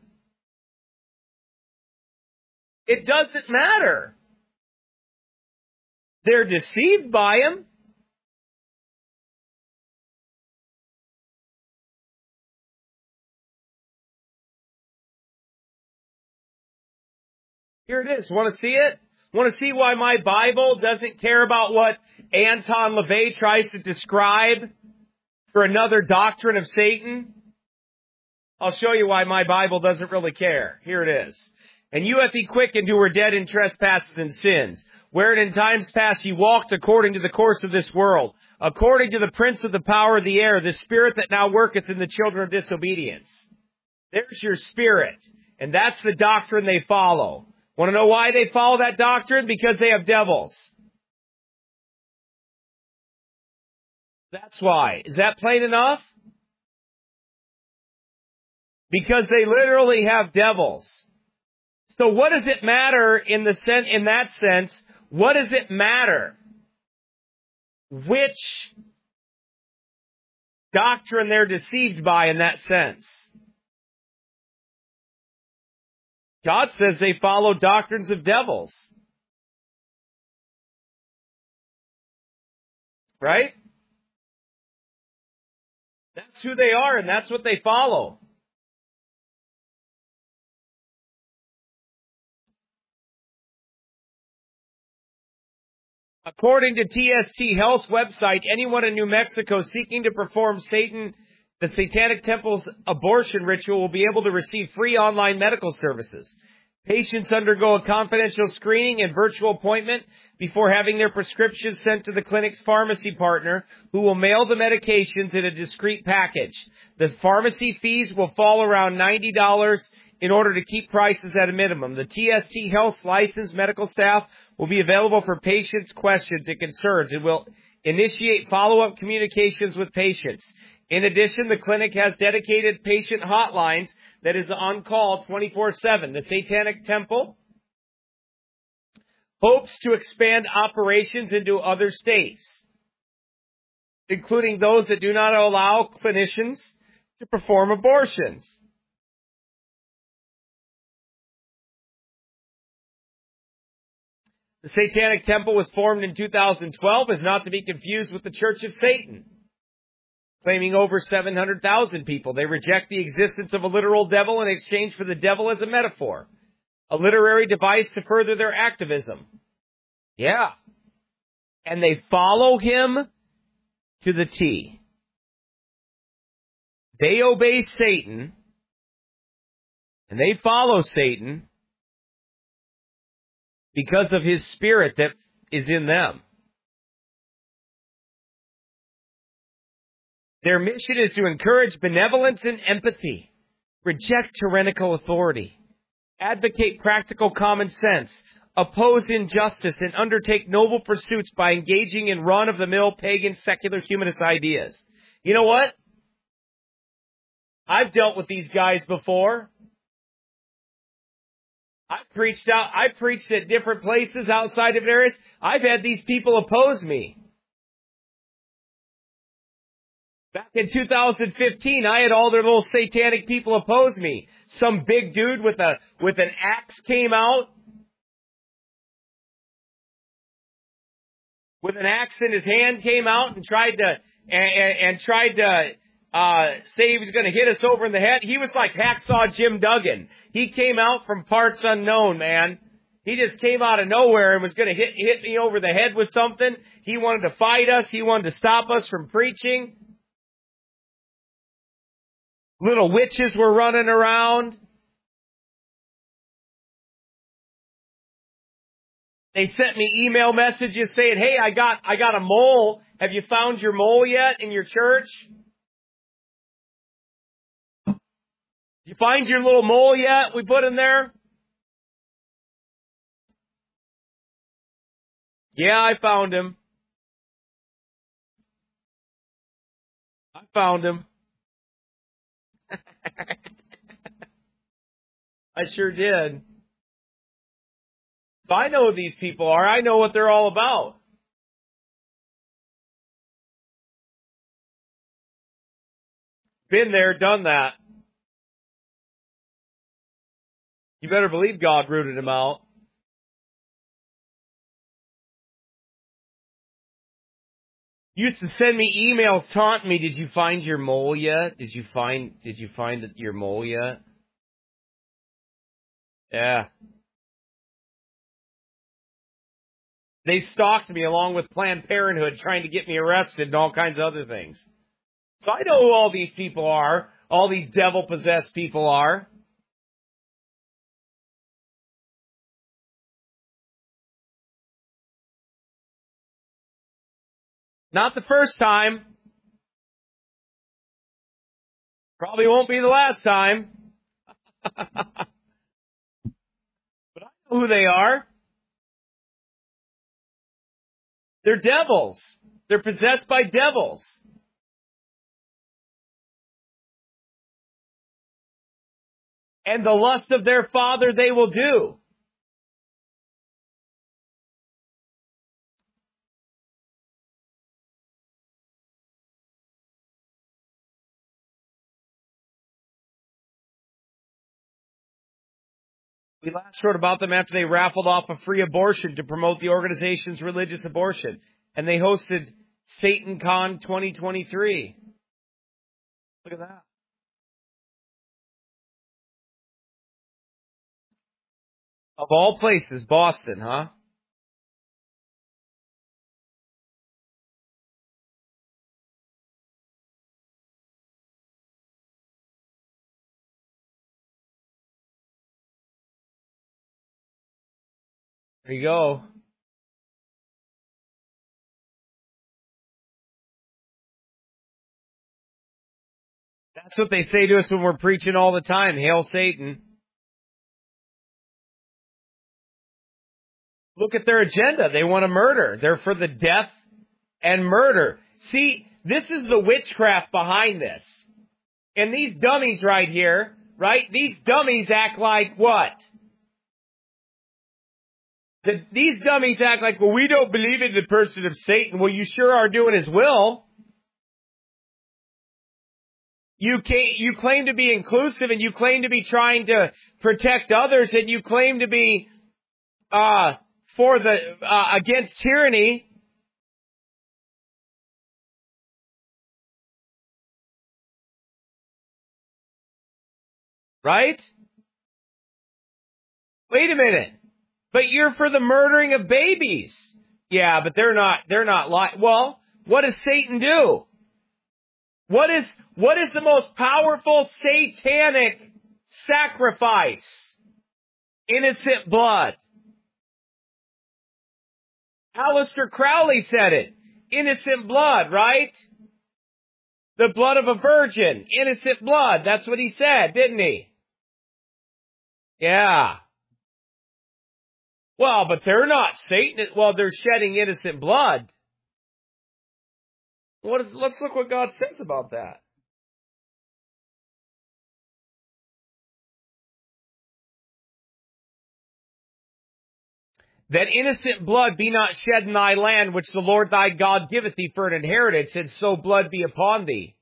It doesn't matter. They're deceived by him. Here it is. Want to see it? Want to see why my Bible doesn't care about what Anton LaVey tries to describe for another doctrine of Satan? I'll show you why my Bible doesn't really care. Here it is. And you hath he quickened who were dead in trespasses and sins, wherein in times past ye walked according to the course of this world, according to the prince of the power of the air, the spirit that now worketh in the children of disobedience. There's your spirit. And that's the doctrine they follow. Want to know why they follow that doctrine? Because they have devils. That's why. Is that plain enough? Because they literally have devils. So what does it matter in that sense? What does it matter? Which doctrine they're deceived by in that sense? God says they follow doctrines of devils. Right? That's who they are, and that's what they follow. According to TST Health's website, anyone in New Mexico seeking to perform the Satanic Temple's abortion ritual will be able to receive free online medical services. Patients undergo a confidential screening and virtual appointment before having their prescriptions sent to the clinic's pharmacy partner, who will mail the medications in a discreet package. The pharmacy fees will fall around $90 in order to keep prices at a minimum. The TST Health licensed medical staff will be available for patients' questions and concerns and will initiate follow-up communications with patients. In addition, the clinic has dedicated patient hotlines that is on call 24/7. The Satanic Temple hopes to expand operations into other states, including those that do not allow clinicians to perform abortions. The Satanic Temple was formed in 2012, is not to be confused with the Church of Satan, claiming over 700,000 people. They reject the existence of a literal devil in exchange for the devil as a metaphor, a literary device to further their activism. Yeah. And they follow him to the T. They obey Satan, and they follow Satan because of his spirit that is in them. Their mission is to encourage benevolence and empathy, reject tyrannical authority, advocate practical common sense, oppose injustice, and undertake noble pursuits by engaging in run-of-the-mill pagan secular humanist ideas. You know what? I've dealt with these guys before. I preached at different places outside of areas. I've had these people oppose me. Back in 2015, I had all their little satanic people oppose me. Some big dude with an axe came out. With an axe in his hand, came out and tried to say he was going to hit us over in the head. He was like Hacksaw Jim Duggan. He came out from parts unknown, man. He just came out of nowhere and was going to hit me over the head with something. He wanted to fight us. He wanted to stop us from preaching. Little witches were running around. They sent me email messages saying, "Hey, I got a mole. Have you found your mole yet in your church? Did you find your little mole yet we put in there?" Yeah, I found him. I found him. I sure did. So I know who these people are. I know what they're all about. Been there, done that. You better believe God rooted him out. Used to send me emails taunting me, "Did you find your mole yet? Did you find your mole yet?" Yeah. They stalked me along with Planned Parenthood, trying to get me arrested and all kinds of other things. So I know who all these people are, all these devil-possessed people are. Not the first time. Probably won't be the last time. But I know who they are. They're devils. They're possessed by devils. And the lust of their father they will do. We last wrote about them after they raffled off a free abortion to promote the organization's religious abortion. And they hosted SatanCon 2023. Look at that. Of all places, Boston, huh? There you go. That's what they say to us when we're preaching all the time. Hail Satan. Look at their agenda. They want to murder. They're for the death and murder. See, this is the witchcraft behind this. And these dummies right here, right? These dummies act like what? These dummies act like, well, we don't believe in the person of Satan. Well, you sure are doing his will. You claim to be inclusive, and you claim to be trying to protect others, and you claim to be against tyranny. Right? Wait a minute. But you're for the murdering of babies. Yeah, but they're not lying. Well, what does Satan do? What is the most powerful satanic sacrifice? Innocent blood. Aleister Crowley said it. Innocent blood, right? The blood of a virgin. Innocent blood. That's what he said, didn't he? Yeah. Well, but they're not Satanists. Well, they're shedding innocent blood. Let's look what God says about that. That innocent blood be not shed in thy land, which the Lord thy God giveth thee for an inheritance, and so blood be upon thee.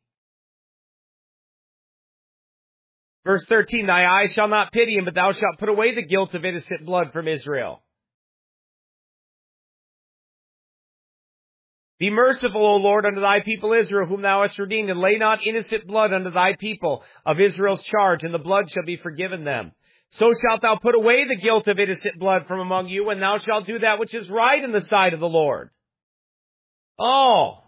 Verse 13, thy eyes shall not pity him, but thou shalt put away the guilt of innocent blood from Israel. Be merciful, O Lord, unto thy people Israel, whom thou hast redeemed, and lay not innocent blood unto thy people of Israel's charge, and the blood shall be forgiven them. So shalt thou put away the guilt of innocent blood from among you, and thou shalt do that which is right in the sight of the Lord. Oh.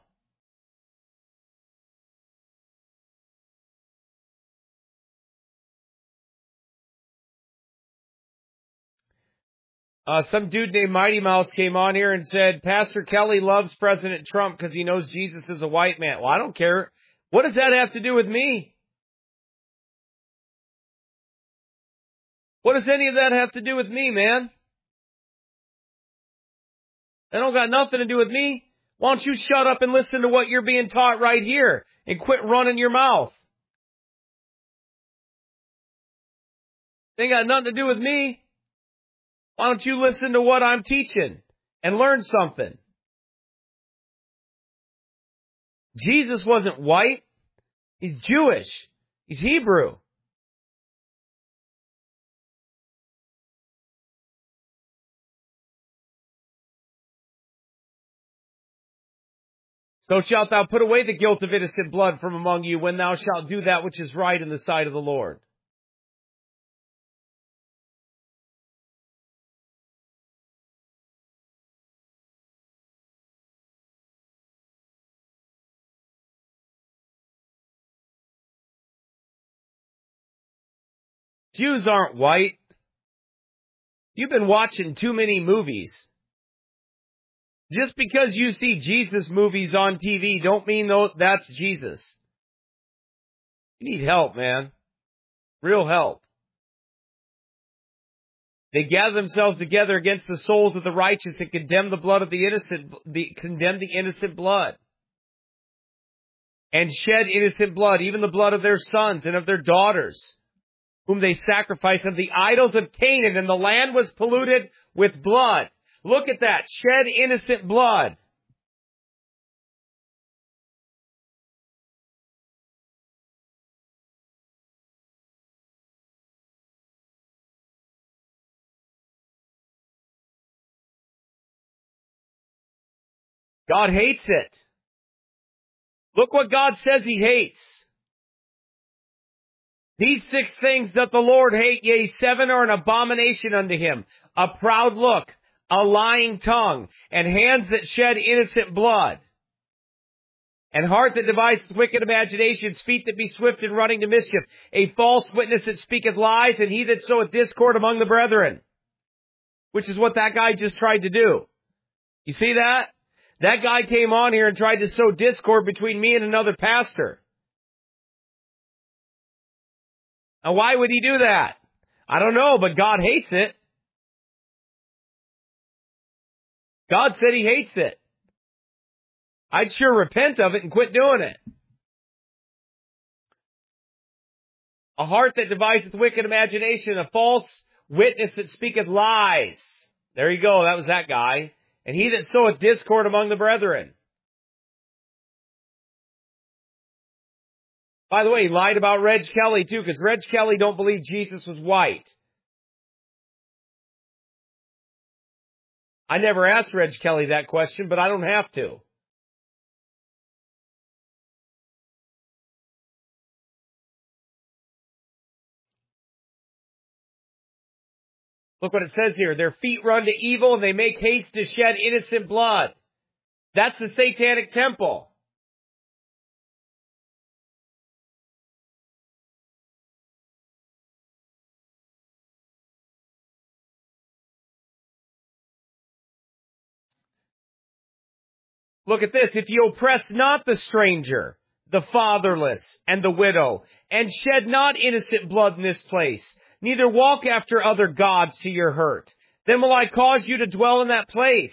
Some dude named Mighty Mouse came on here and said, Pastor Kelly loves President Trump because he knows Jesus is a white man. Well, I don't care. What does that have to do with me? What does any of that have to do with me, man? That don't got nothing to do with me. Why don't you shut up and listen to what you're being taught right here and quit running your mouth? It ain't got nothing to do with me. Why don't you listen to what I'm teaching and learn something? Jesus wasn't white. He's Jewish. He's Hebrew. So shalt thou put away the guilt of innocent blood from among you when thou shalt do that which is right in the sight of the Lord. Jews aren't white. You've been watching too many movies. Just because you see Jesus movies on TV don't mean that's Jesus. You need help, man. Real help. They gather themselves together against the souls of the righteous and condemn the blood of the innocent, condemn the innocent blood. And shed innocent blood, even the blood of their sons and of their daughters, whom they sacrificed unto the idols of Canaan, and the land was polluted with blood. Look at that. Shed innocent blood. God hates it. Look what God says he hates. These 6 things that the Lord hate, yea, 7 are an abomination unto him. A proud look, a lying tongue, and hands that shed innocent blood, and heart that deviseth wicked imaginations, feet that be swift in running to mischief, a false witness that speaketh lies, and he that soweth discord among the brethren. which is what that guy just tried to do. You see that? That guy came on here and tried to sow discord between me and another pastor. Now, why would he do that? I don't know, but God hates it. God said he hates it. I'd sure repent of it and quit doing it. A heart that deviseth wicked imagination, a false witness that speaketh lies. There you go, that was that guy. And he that soweth discord among the brethren. By the way, he lied about Reg Kelly too, because Reg Kelly don't believe Jesus was white. I never asked Reg Kelly that question, but I don't have to. Look what it says here. Their feet run to evil and they make haste to shed innocent blood. That's the Satanic Temple. Look at this. If you oppress not the stranger, the fatherless, and the widow, and shed not innocent blood in this place, neither walk after other gods to your hurt, then will I cause you to dwell in that place.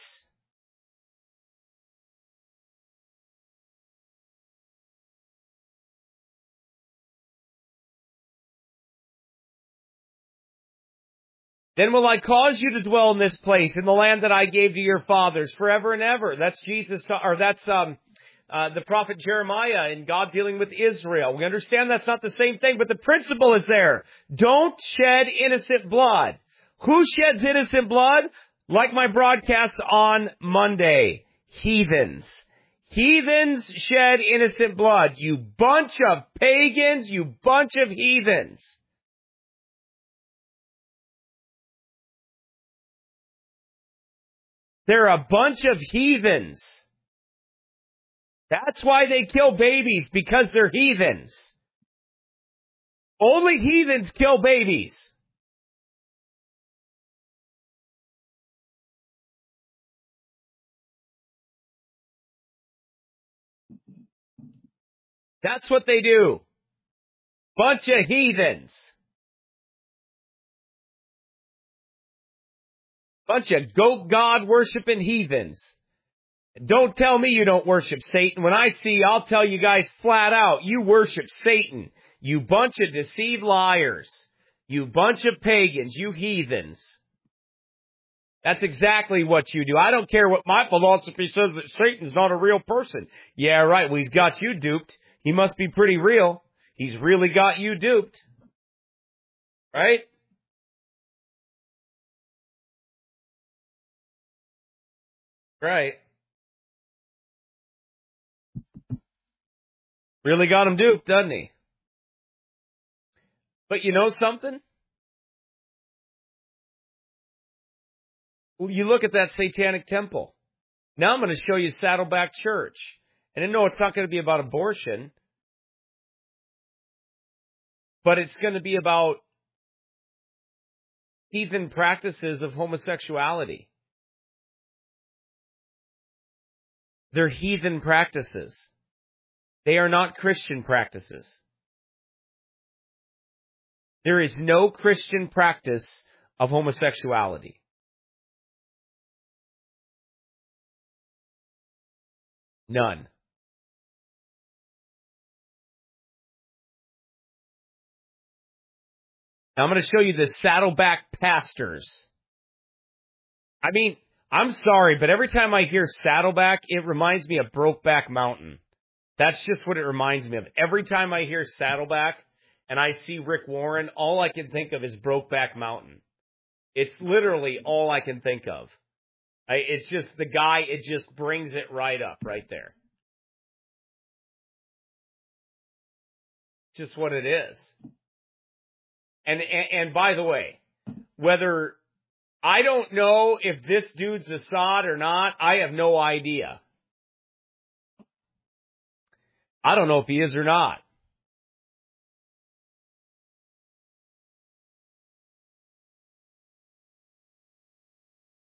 Then will I cause you to dwell in this place, in the land that I gave to your fathers, forever and ever. That's Jesus, or that's the prophet Jeremiah and God dealing with Israel. We understand that's not the same thing, but the principle is there. Don't shed innocent blood. Who sheds innocent blood? Like my broadcast on Monday. Heathens. Heathens shed innocent blood. You bunch of pagans, you bunch of heathens. They're a bunch of heathens. That's why they kill babies, because they're heathens. Only heathens kill babies. That's what they do. Bunch of heathens. Bunch of goat god worshiping heathens. Don't tell me you don't worship Satan. When I see you, I'll tell you guys flat out, you worship Satan. You bunch of deceived liars. You bunch of pagans. You heathens. That's exactly what you do. I don't care what my philosophy says that Satan's not a real person. Yeah, right. Well, he's got you duped. He must be pretty real. He's really got you duped. Right? Right. Really got him duped, doesn't he? But you know something? You look at that Satanic Temple. Now I'm going to show you Saddleback Church. And I know it's not going to be about abortion, but it's going to be about heathen practices of homosexuality. They're heathen practices. They are not Christian practices. There is no Christian practice of homosexuality. None. Now I'm going to show you the Saddleback pastors. I mean, I'm sorry, but every time I hear Saddleback, it reminds me of Brokeback Mountain. That's just what it reminds me of. Every time I hear Saddleback and I see Rick Warren, all I can think of is Brokeback Mountain. It's literally all I can think of. It's just the guy, it just brings it right up, right there. Just what it is. And by the way, whether, I don't know if this dude's Assad or not, I have no idea. I don't know if he is or not.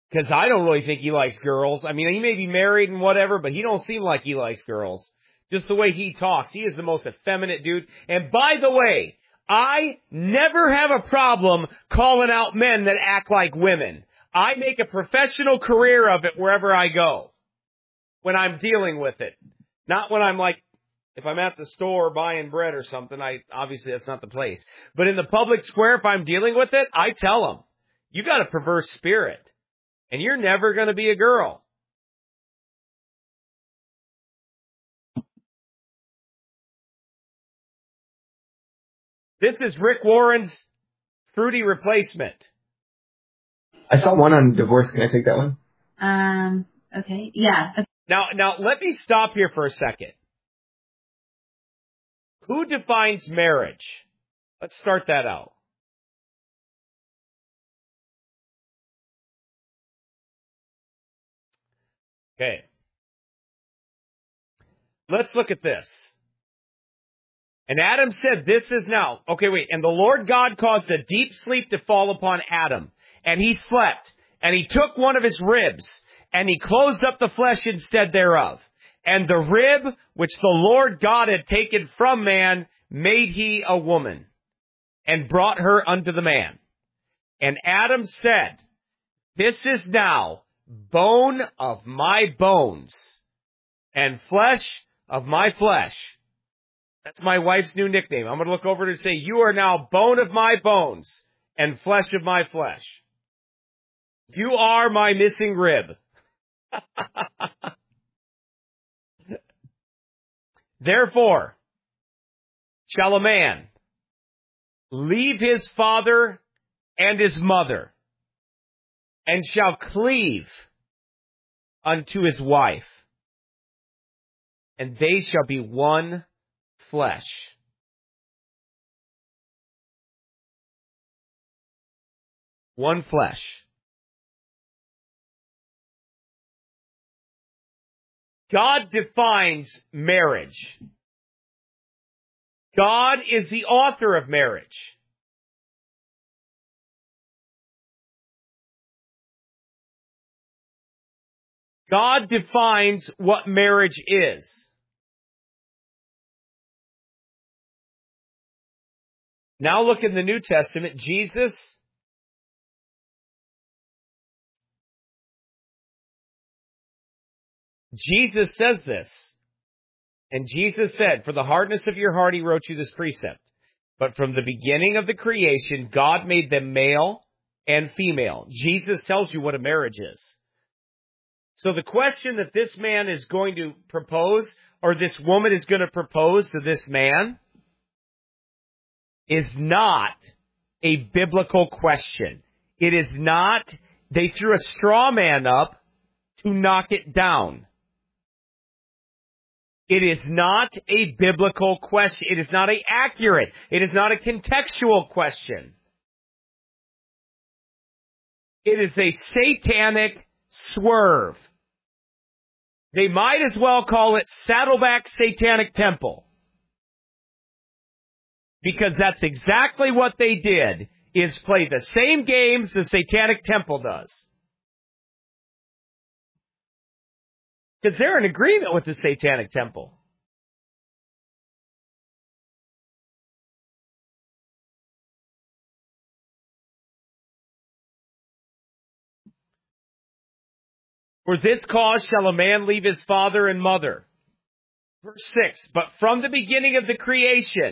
Because I don't really think he likes girls. I mean, he may be married and whatever, but he don't seem like he likes girls. Just the way he talks. He is the most effeminate dude. And by the way, I never have a problem calling out men that act like women. I make a professional career of it wherever I go. When I'm dealing with it. Not when I'm like, if I'm at the store buying bread or something, obviously that's not the place. But in the public square, if I'm dealing with it, I tell them, you got a perverse spirit. And you're never going to be a girl. This is Rick Warren's fruity replacement. I saw one on divorce. Can I take that one? Okay. Yeah. Okay. Now let me stop here for a second. Who defines marriage? Let's start that out. Okay. Let's look at this. And Adam said, this is now. Okay, wait. And the Lord God caused a deep sleep to fall upon Adam. And he slept. And he took one of his ribs. And he closed up the flesh instead thereof. And the rib which the Lord God had taken from man made he a woman. And brought her unto the man. And Adam said, this is now bone of my bones, and flesh of my flesh. That's my wife's new nickname. I'm going to look over to say, you are now bone of my bones, and flesh of my flesh. You are my missing rib. Therefore, shall a man leave his father and his mother, and shall cleave unto his wife, and they shall be one flesh. One flesh. God defines marriage. God is the author of marriage. God defines what marriage is. Now look in the New Testament. Jesus says this. And Jesus said, for the hardness of your heart he wrote you this precept. But from the beginning of the creation, God made them male and female. Jesus tells you what a marriage is. So the question that this man is going to propose, or this woman is going to propose to this man, is not a biblical question. It is not, they threw a straw man up to knock it down. It is not a biblical question. It is not accurate. It is not a contextual question. It is a satanic swerve. They might as well call it Saddleback Satanic Temple. Because that's exactly what they did, is play the same games the Satanic Temple does. Because they're in agreement with the Satanic Temple. For this cause shall a man leave his father and mother. Verse 6, but from the beginning of the creation,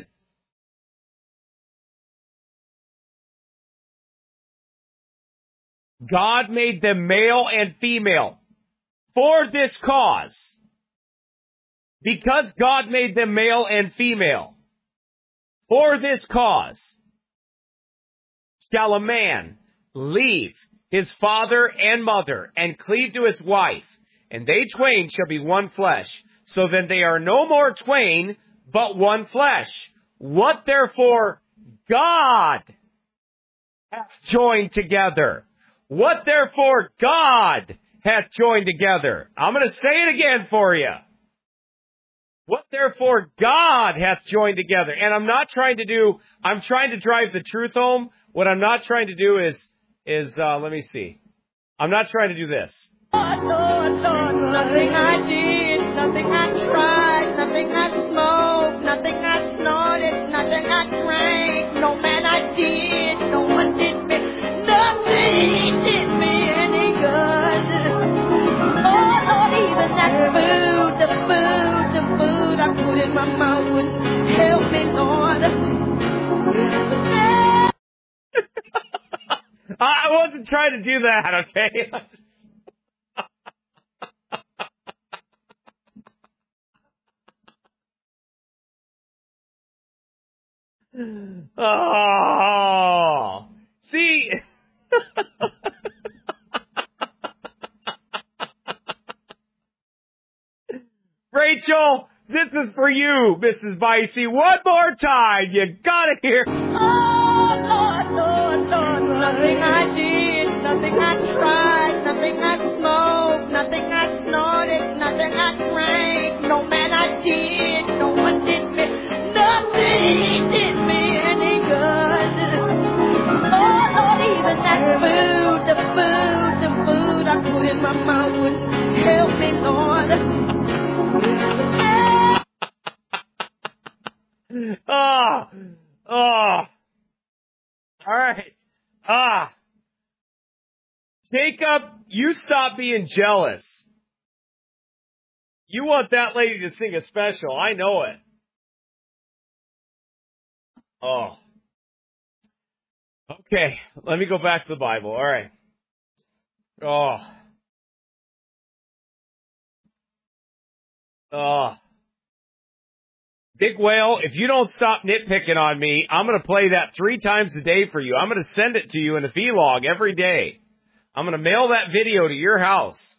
God made them male and female. For this cause, because God made them male and female, for this cause, shall a man leave his father and mother, and cleave to his wife, and they twain shall be one flesh. So then they are no more twain, but one flesh. What therefore God hath joined together. What therefore God hath joined together. I'm going to say it again for you. What therefore God hath joined together. And I'm trying to drive the truth home. What I'm not trying to do is let me see. I'm not trying to do this. Nothing I did, nothing I tried, nothing I smoked, nothing I snorted, nothing I drank, no man I did, no one did me, nothing did me any good. Oh Lord, even that food I put in my mouth would help me, Lord. I wasn't trying to do that, okay? Oh, see, Rachel, this is for you, Mrs. Vicey. One more time, you gotta hear. Oh, Lord, nothing I did, nothing I tried, nothing I smoked, nothing I snorted, nothing I drank, no man I did, no one did me, nothing did me any good. Oh, Lord, even that food I put in my mouth would help me, Lord. All right. Jacob, you stop being jealous. You want that lady to sing a special. I know it. Oh. Okay, let me go back to the Bible. All right. Big Whale, if you don't stop nitpicking on me, I'm going to play that 3 times a day for you. I'm going to send it to you in a vlog every day. I'm going to mail that video to your house.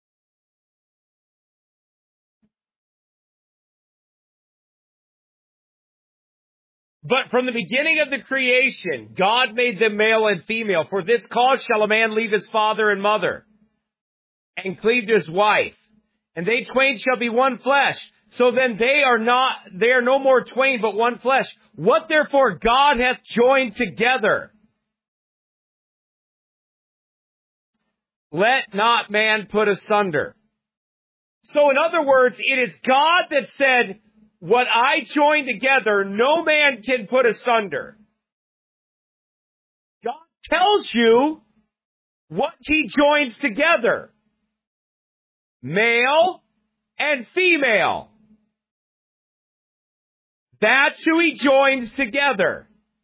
But from the beginning of the creation, God made them male and female. For this cause shall a man leave his father and mother, and cleave to his wife, and they twain shall be one flesh. So then they are no more twain, but one flesh. What therefore God hath joined together, let not man put asunder. So in other words, it is God that said, what I join together, no man can put asunder. God tells you what he joins together. Male and female. That's who he joins together.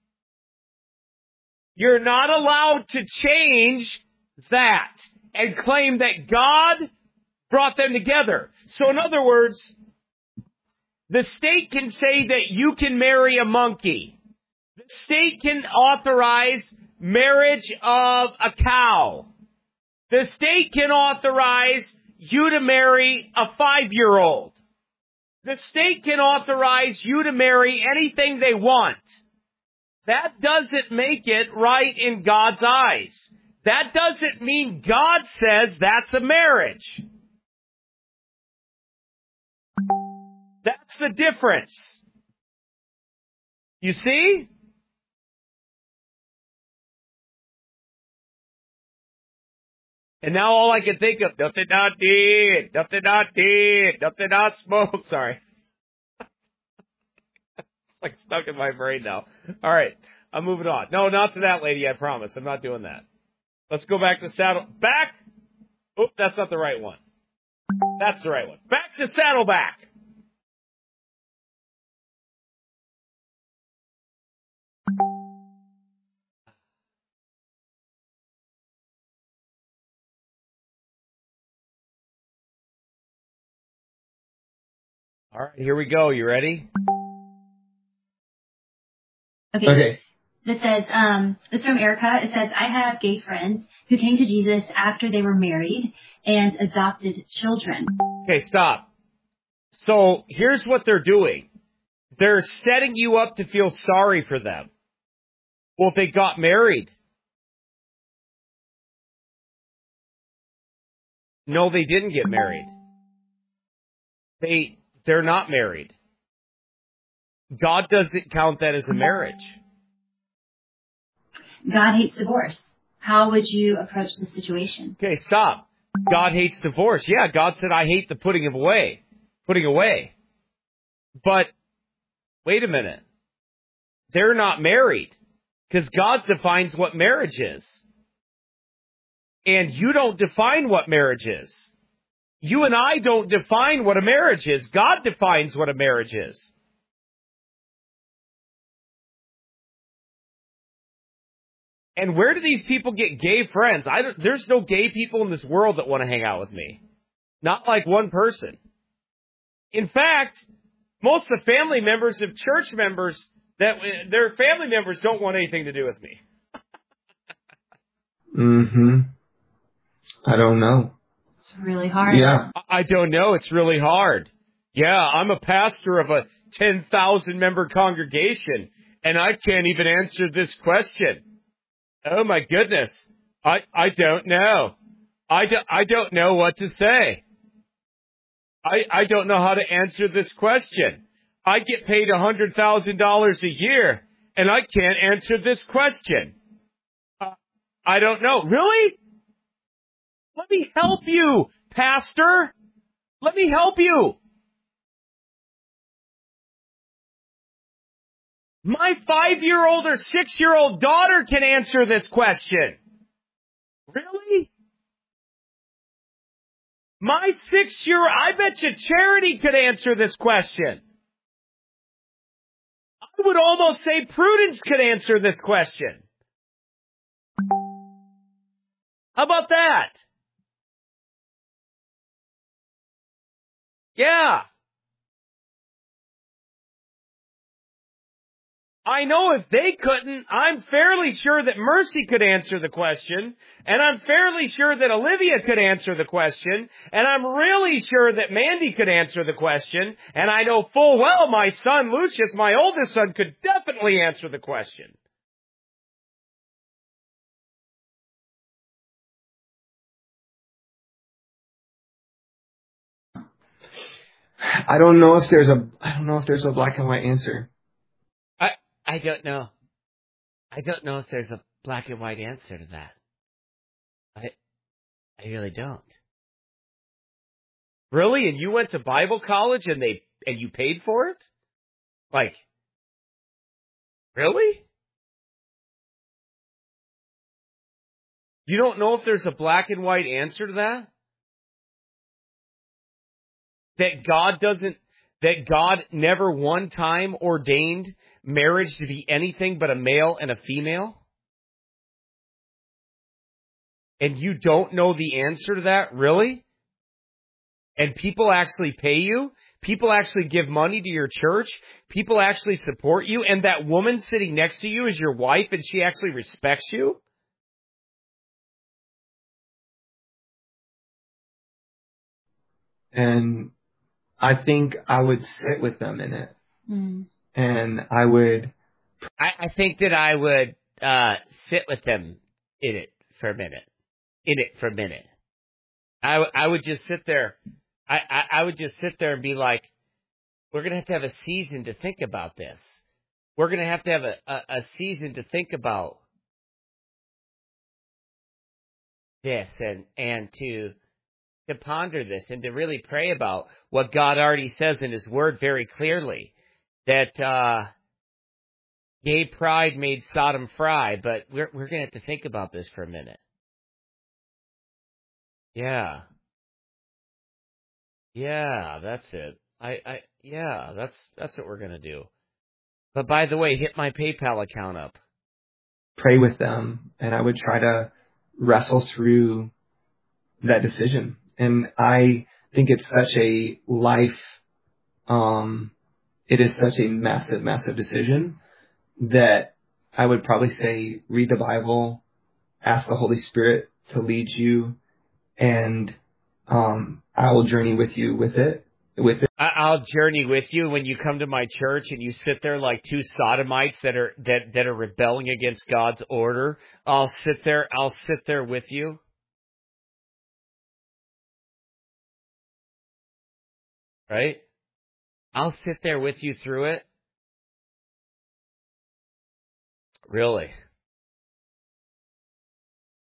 You're not allowed to change that and claim that God brought them together. So in other words, the state can say that you can marry a monkey. The state can authorize marriage of a cow. The state can authorize you to marry a 5-year-old. The state can authorize you to marry anything they want. That doesn't make it right in God's eyes. That doesn't mean God says that's a marriage. That's the difference. You see? And now all I can think of, nothing I did, nothing I smoked. Sorry. It's like stuck in my brain now. All right, I'm moving on. No, not to that lady, I promise. I'm not doing that. Let's go back to Saddleback. Oh, that's not the right one. That's the right one. Back to Saddleback. All right, here we go. You ready? Okay. This says, this is from Erica. It says, I have gay friends who came to Jesus after they were married and adopted children. Okay, stop. So here's what they're doing. They're setting you up to feel sorry for them. Well, they got married. No, they didn't get married. They're not married. God doesn't count that as a marriage. God hates divorce. how would you approach the situation? Okay, stop. God hates divorce. Yeah, God said, I hate the putting away. But wait a minute. They're not married because God defines what marriage is. And you don't define what marriage is. You and I don't define what a marriage is. God defines what a marriage is. And where do these people get gay friends? There's no gay people in this world that want to hang out with me. Not like one person. In fact, most of the family members of church members, that their family members don't want anything to do with me. Mm-hmm. I don't know. It's really hard. Yeah. I don't know. It's really hard. Yeah, I'm a pastor of a 10,000 member congregation, and I can't even answer this question. Oh my goodness. I don't know. I don't know what to say. I don't know how to answer this question. I get paid $100,000 a year, and I can't answer this question. I don't know. Really? Let me help you, Pastor. Let me help you. My 5-year-old or 6-year-old daughter can answer this question. Really? My 6-year-old, I bet you Charity could answer this question. I would almost say Prudence could answer this question. How about that? Yeah. I know if they couldn't, I'm fairly sure that Mercy could answer the question, and I'm fairly sure that Olivia could answer the question, and I'm really sure that Mandy could answer the question, and I know full well my son Lucius, my oldest son, could definitely answer the question. I don't know if there's a black and white answer. I don't know. I don't know if there's a black and white answer to that. I really don't. Really? And you went to Bible college and you paid for it? Like, really? You don't know if there's a black and white answer to that? That God never one time ordained marriage to be anything but a male and a female? And you don't know the answer to that? Really? And people actually pay you? People actually give money to your church? People actually support you? And that woman sitting next to you is your wife and she actually respects you? And I think I would sit with them in it. Mm. And I would... I think that I would sit with them in it for a minute. I would just sit there. I would just sit there and be like, we're going to have a season to think about this. We're going to have a season to think about this and to ponder this and to really pray about what God already says in His Word very clearly. That gay pride made Sodom fry, but we're going to have to think about this for a minute. Yeah, that's it. That's what we're going to do. But by the way, hit my PayPal account up. Pray with them, and I would try to wrestle through that decision. And I think it's such a life, it is such a massive, massive decision that I would probably say, read the Bible, ask the Holy Spirit to lead you, and I will journey with you with it. I'll journey with you when you come to my church and you sit there like two sodomites that are rebelling against God's order. I'll sit there with you. Right? I'll sit there with you through it. Really?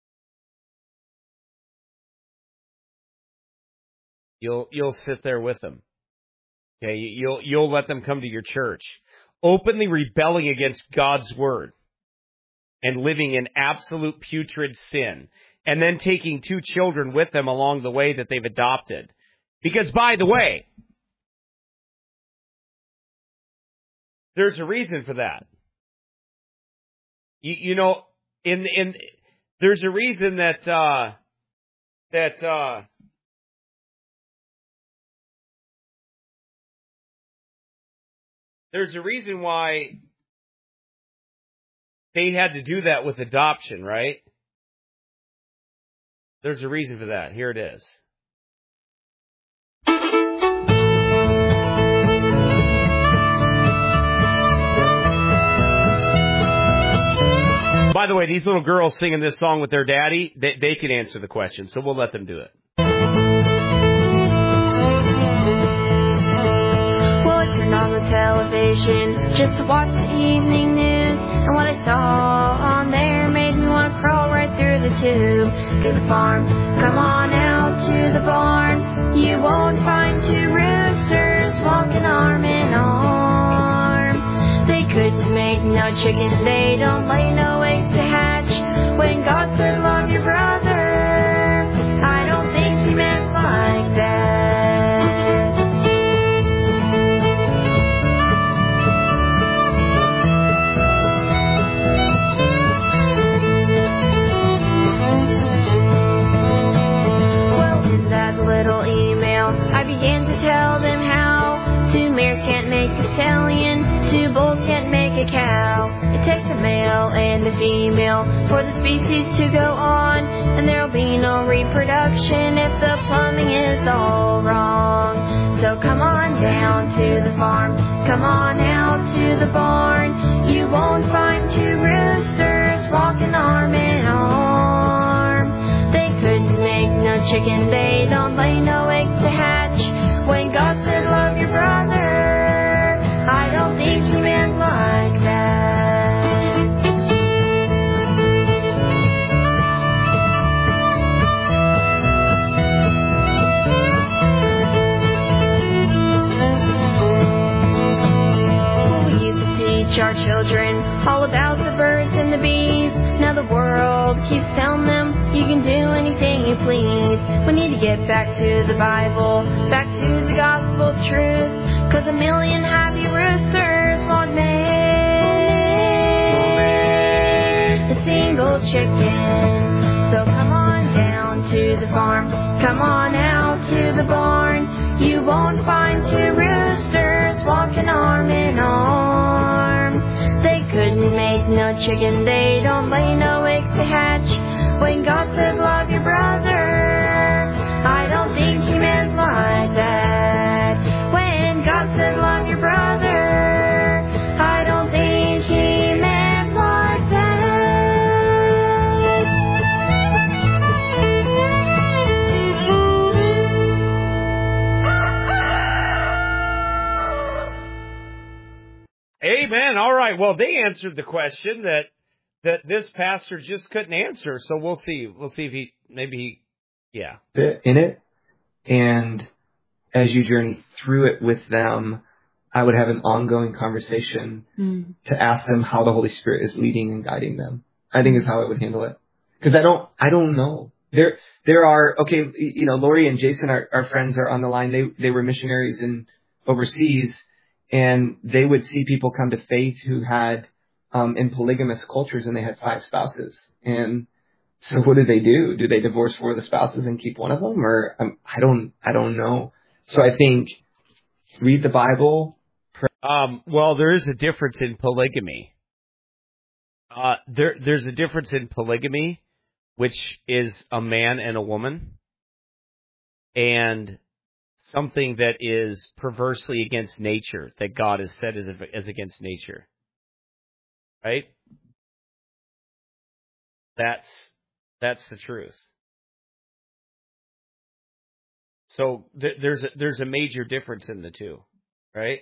You'll sit there with them. Okay, you'll let them come to your church, openly rebelling against God's word and living in absolute putrid sin, and then taking 2 children with them along the way that they've adopted. Because, by the way, there's a reason for that. You know, there's a reason that there's a reason why they had to do that with adoption, right? There's a reason for that. Here it is. By the way, these little girls singing this song with their daddy, they can answer the question, so we'll let them do it. Well, I turned on the television just to watch the evening news, and what I saw on there made me want to crawl right through the tube. To the farm, come on out to the barn. You won't find 2 roosters walking arm in arm. They couldn't make no chickens, they don't lay no eggs to hatch. When God said love your brother, I don't think he meant like that. Well, in that little email, I began to tell them how 2 mares can't make a stallion, 2 bulls can't make a cow. It takes a male and a female for the species to go on, and there'll be no reproduction if the plumbing is all wrong. So come on down to the farm, come on out to the barn. You won't find 2 roosters walking arm in arm. They couldn't make no chicken, they don't lay no eggs to hatch. When God said love your brother, I don't think he meant like that. Well, we used to teach our children all about the birds and the bees. Now the world keeps telling them you can do anything you please. We need to get back to the Bible, back to the gospel truth, 'cause a million happy roosters won't make a single chicken. So come on down to the farm, come on out to the barn. You won't find 2 roosters walking arm in arm. They couldn't make no chicken, they don't lay no eggs to hatch. When God said love your brother, I don't think he meant like that. When God said love your brother, I don't think he meant like that. Amen. All right. Well, they answered the question that this pastor just couldn't answer. So we'll see. We'll see if yeah. In it, and as you journey through it with them, I would have an ongoing conversation to ask them how the Holy Spirit is leading and guiding them. I think is how I would handle it. Because I don't know. There are, okay, you know, Lori and Jason, our friends, are on the line. They were missionaries overseas, and they would see people come to faith who had, in polygamous cultures, and they had 5 spouses. And so what do? Do they divorce 4 of the spouses and keep one of them? Or I don't know. So I think read the Bible. Well, there is a difference in polygamy. There's a difference in polygamy, which is a man and a woman, and something that is perversely against nature, that God has said is against nature. Right? That's the truth. So there's a major difference in the two, right?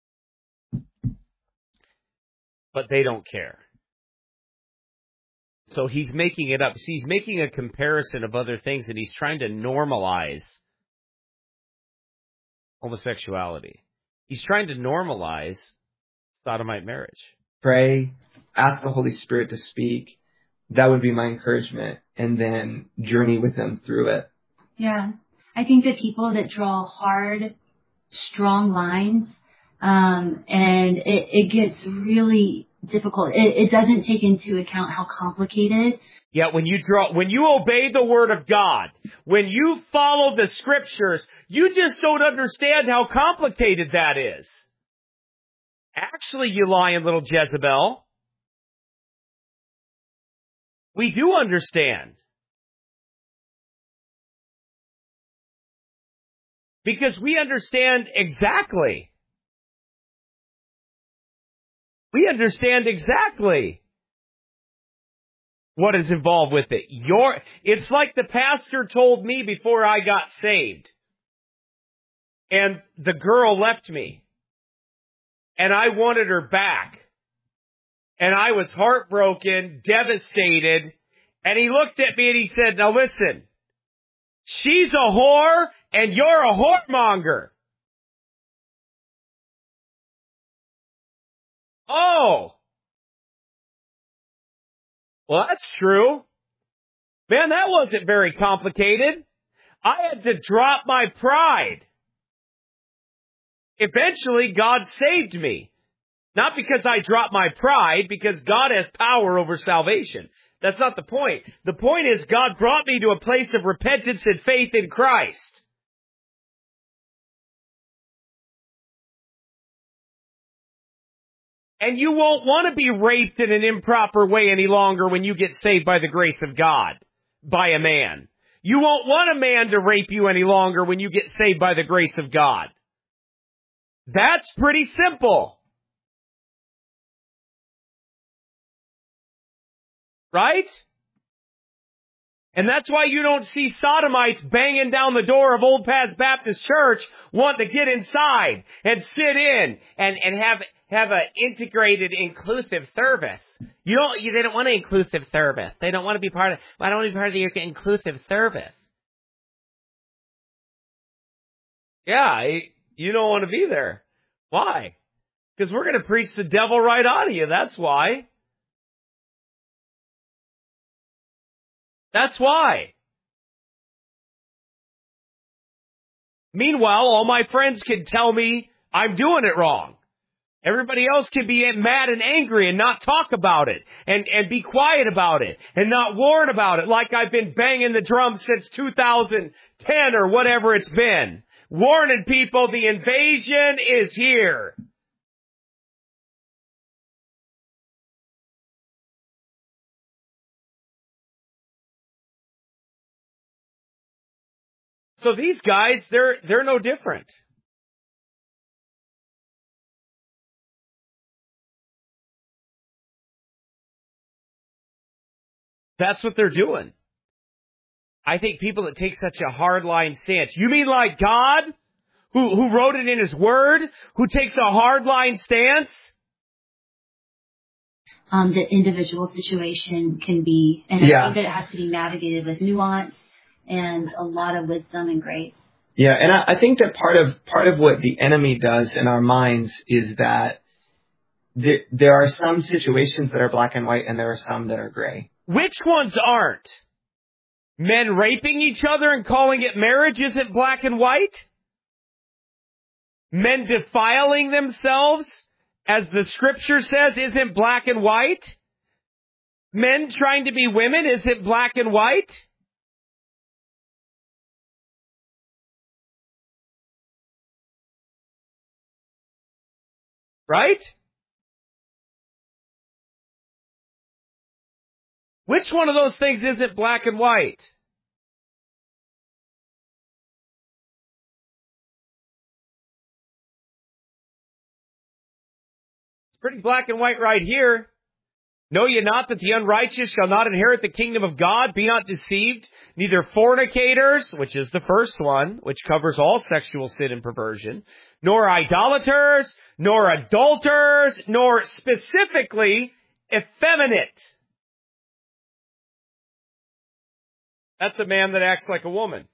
But they don't care. So he's making it up. See, he's making a comparison of other things, and he's trying to normalize homosexuality. He's trying to normalize sodomite marriage. Pray, ask the Holy Spirit to speak. That would be my encouragement. And then journey with them through it. Yeah. I think that people that draw hard, strong lines, and it gets really difficult. It doesn't take into account how complicated. Yeah, when you obey the word of God, when you follow the scriptures, you just don't understand how complicated that is. Actually, you lying little Jezebel. We do understand. Because we understand exactly. We understand exactly what is involved with it. It's like the pastor told me before I got saved. And the girl left me. And I wanted her back. And I was heartbroken, devastated. And he looked at me and he said, now listen, she's a whore and you're a whoremonger. Oh. Well, that's true. Man, that wasn't very complicated. I had to drop my pride. Eventually, God saved me. Not because I dropped my pride, because God has power over salvation. That's not the point. The point is God brought me to a place of repentance and faith in Christ. And you won't want to be raped in an improper way any longer when you get saved by the grace of God, by a man. You won't want a man to rape you any longer when you get saved by the grace of God. That's pretty simple. Right? And that's why you don't see sodomites banging down the door of Old Paths Baptist Church wanting to get inside and sit in and have an integrated, inclusive service. They don't want an inclusive service. They don't want to be part of, I don't want to be part of the inclusive service. Yeah, you don't want to be there. Why? Because we're going to preach the devil right out of you. That's why. That's why. Meanwhile, all my friends can tell me I'm doing it wrong. Everybody else can be mad and angry and not talk about it and be quiet about it and not warn about it like I've been banging the drum since 2010 or whatever it's been. Warning people the invasion is here. So these guys, they're no different. That's what they're doing. I think people that take such a hardline stance. You mean like God, who wrote it in His Word, who takes a hardline stance? The individual situation can be, and I think that it has to be navigated with nuance and a lot of wisdom and grace. Yeah, and I think that part of what the enemy does in our minds is that there are some situations that are black and white and there are some that are gray. Which ones aren't? Men raping each other and calling it marriage isn't black and white? Men defiling themselves, as the scripture says, isn't black and white? Men trying to be women isn't black and white? Right? Which one of those things isn't black and white? It's pretty black and white right here. Know ye not that the unrighteous shall not inherit the kingdom of God? Be not deceived. Neither fornicators, which is the first one, which covers all sexual sin and perversion, nor idolaters, nor adulterers, nor specifically effeminate. That's a man that acts like a woman.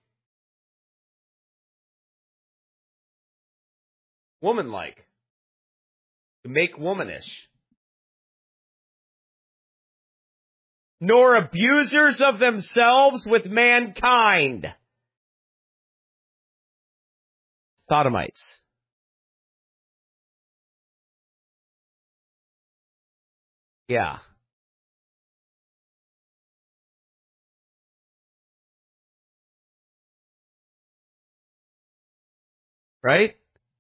Woman-like. To make womanish. Nor abusers of themselves with mankind. Sodomites. Yeah. Right?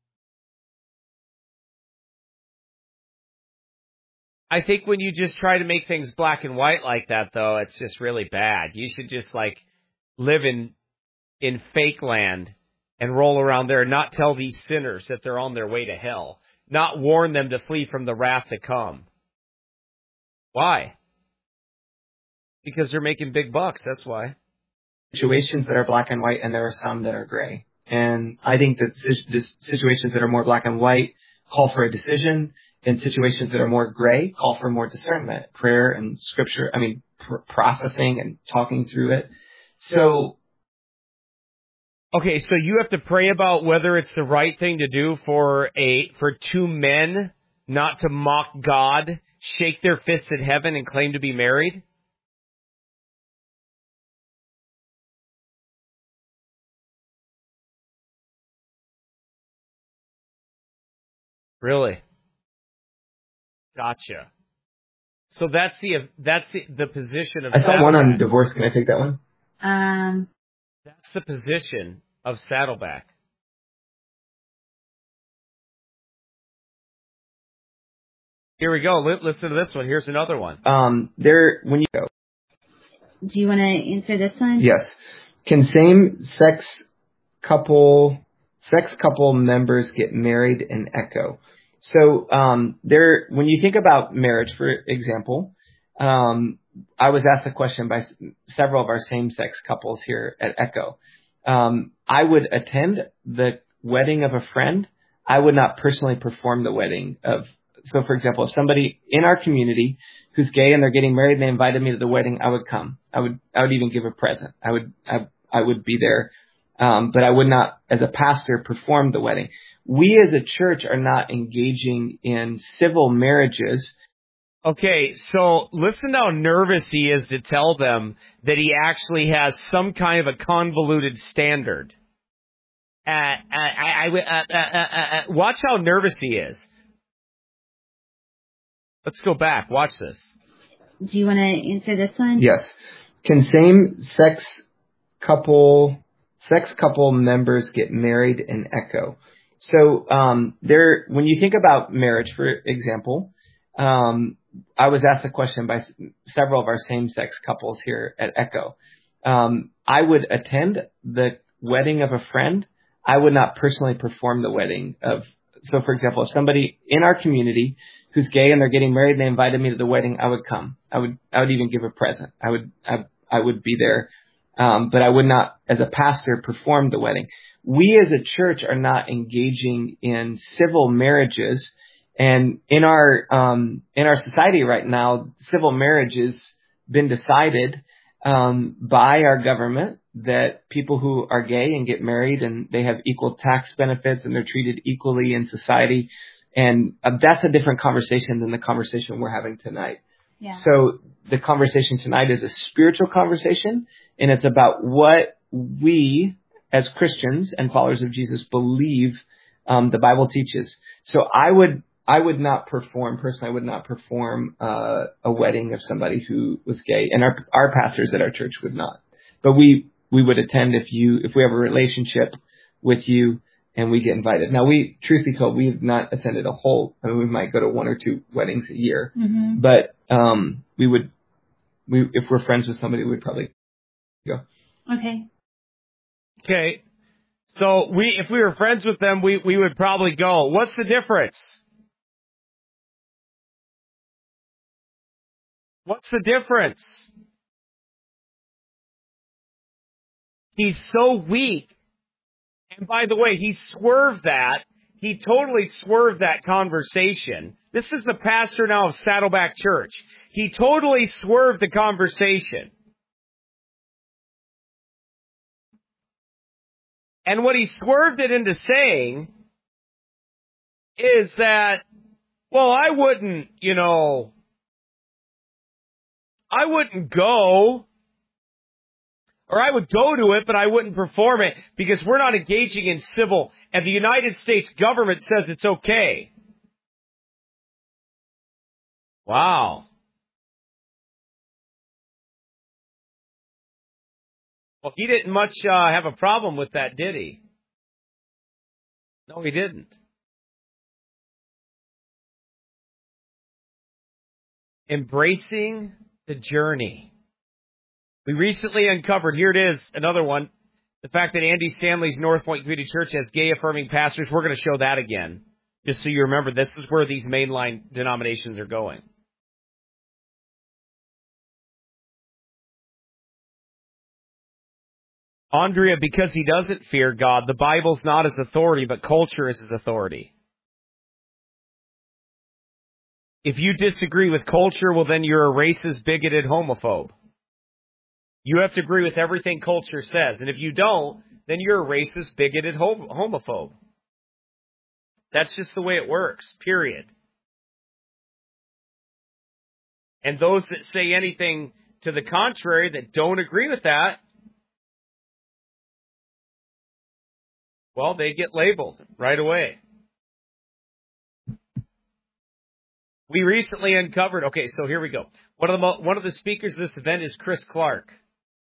I think when you just try to make things black and white like that, though, it's just really bad. You should just, like, live in fake land and roll around there and not tell these sinners that they're on their way to hell. Not warn them to flee from the wrath to come. Why? Because they're making big bucks, that's why. Situations that are black and white, and there are some that are gray. And I think that situations that are more black and white call for a decision, and situations that are more gray call for more discernment, prayer and scripture, processing and talking through it. So, okay, so you have to pray about whether it's the right thing to do for two men not to mock God, shake their fists at heaven, and claim to be married? Really? Gotcha. So that's the position of I saw Saddleback. one on divorce. Can I take that one? That's the position of Saddleback. Here we go. Listen to this one. Here's another one. When you go. Do you want to answer this one? Yes. Can same-sex couple members get married in Echo? So, when you think about marriage, for example, I was asked a question by several of our same-sex couples here at Echo. I would attend the wedding of a friend. I would not personally perform the wedding of. So, for example, if somebody in our community who's gay and they're getting married and they invited me to the wedding, I would come. I would even give a present. I would be there. But I would not, as a pastor, perform the wedding. We as a church are not engaging in civil marriages. Okay, so listen to how nervous he is to tell them that he actually has some kind of a convoluted standard. Watch how nervous he is. Let's go back. Watch this. Do you want to answer this one? Yes. Can same-sex couple members get married in Echo? So, when you think about marriage, for example, I was asked a question by several of our same-sex couples here at Echo. I would attend the wedding of a friend. I would not personally perform the wedding of. So, for example, if somebody in our community who's gay and they're getting married and they invited me to the wedding, I would come. I would even give a present. I would be there. But I would not, as a pastor, perform the wedding. We as a church are not engaging in civil marriages. And in our society right now, civil marriage has been decided by our government that people who are gay and get married and they have equal tax benefits and they're treated equally in society. And that's a different conversation than the conversation we're having tonight. Yeah. So the conversation tonight is a spiritual conversation, and it's about what we as Christians and followers of Jesus believe the Bible teaches. So I would not perform a wedding of somebody who was gay, and our pastors at our church would not. But we would attend if we have a relationship with you and we get invited. Now, truth be told, we have not attended we might go to one or two weddings a year. Mm-hmm. But if we're friends with somebody, we'd probably go. Okay. So if we were friends with them, we would probably go. What's the difference? What's the difference? He's so weak. And by the way, he swerved that. He totally swerved that conversation. This is the pastor now of Saddleback Church. He totally swerved the conversation. And what he swerved it into saying is that, well, I wouldn't go, or I would go to it, but I wouldn't perform it because we're not engaging in civil, and the United States government says it's okay. Wow. Well, he didn't much have a problem with that, did he? No, he didn't. Embracing the journey. We recently uncovered, here it is, another one, the fact that Andy Stanley's North Point Community Church has gay-affirming pastors. We're going to show that again, just so you remember this is where these mainline denominations are going. Andrea, because he doesn't fear God, the Bible's not his authority, but culture is his authority. If you disagree with culture, well, then you're a racist, bigoted homophobe. You have to agree with everything culture says. And if you don't, then you're a racist, bigoted homophobe. That's just the way it works, period. And those that say anything to the contrary, that don't agree with that, well, they get labeled right away. We recently uncovered, okay, so here we go. One of the speakers of this event is Chris Clark.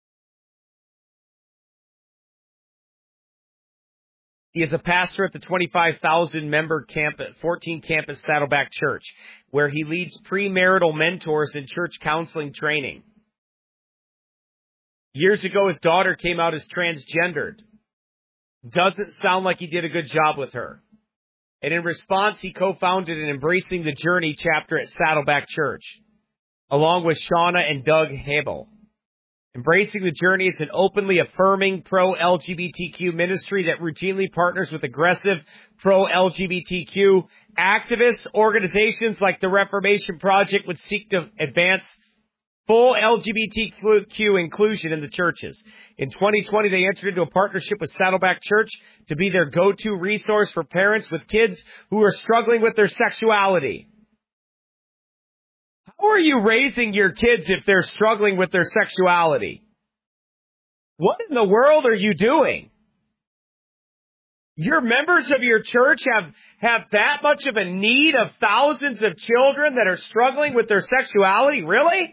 He is a pastor at the 25,000-member 14-campus Saddleback Church, where he leads premarital mentors in church counseling training. Years ago, his daughter came out as transgendered. Doesn't sound like he did a good job with her. And in response, he co-founded an Embracing the Journey chapter at Saddleback Church, along with Shauna and Doug Habel. Embracing the Journey is an openly affirming pro-LGBTQ ministry that routinely partners with aggressive pro-LGBTQ activist organizations like the Reformation Project, which seek to advance full LGBTQ inclusion in the churches. In 2020, they entered into a partnership with Saddleback Church to be their go-to resource for parents with kids who are struggling with their sexuality. How are you raising your kids if they're struggling with their sexuality? What in the world are you doing? Your members of your church have that much of a need of thousands of children that are struggling with their sexuality? Really?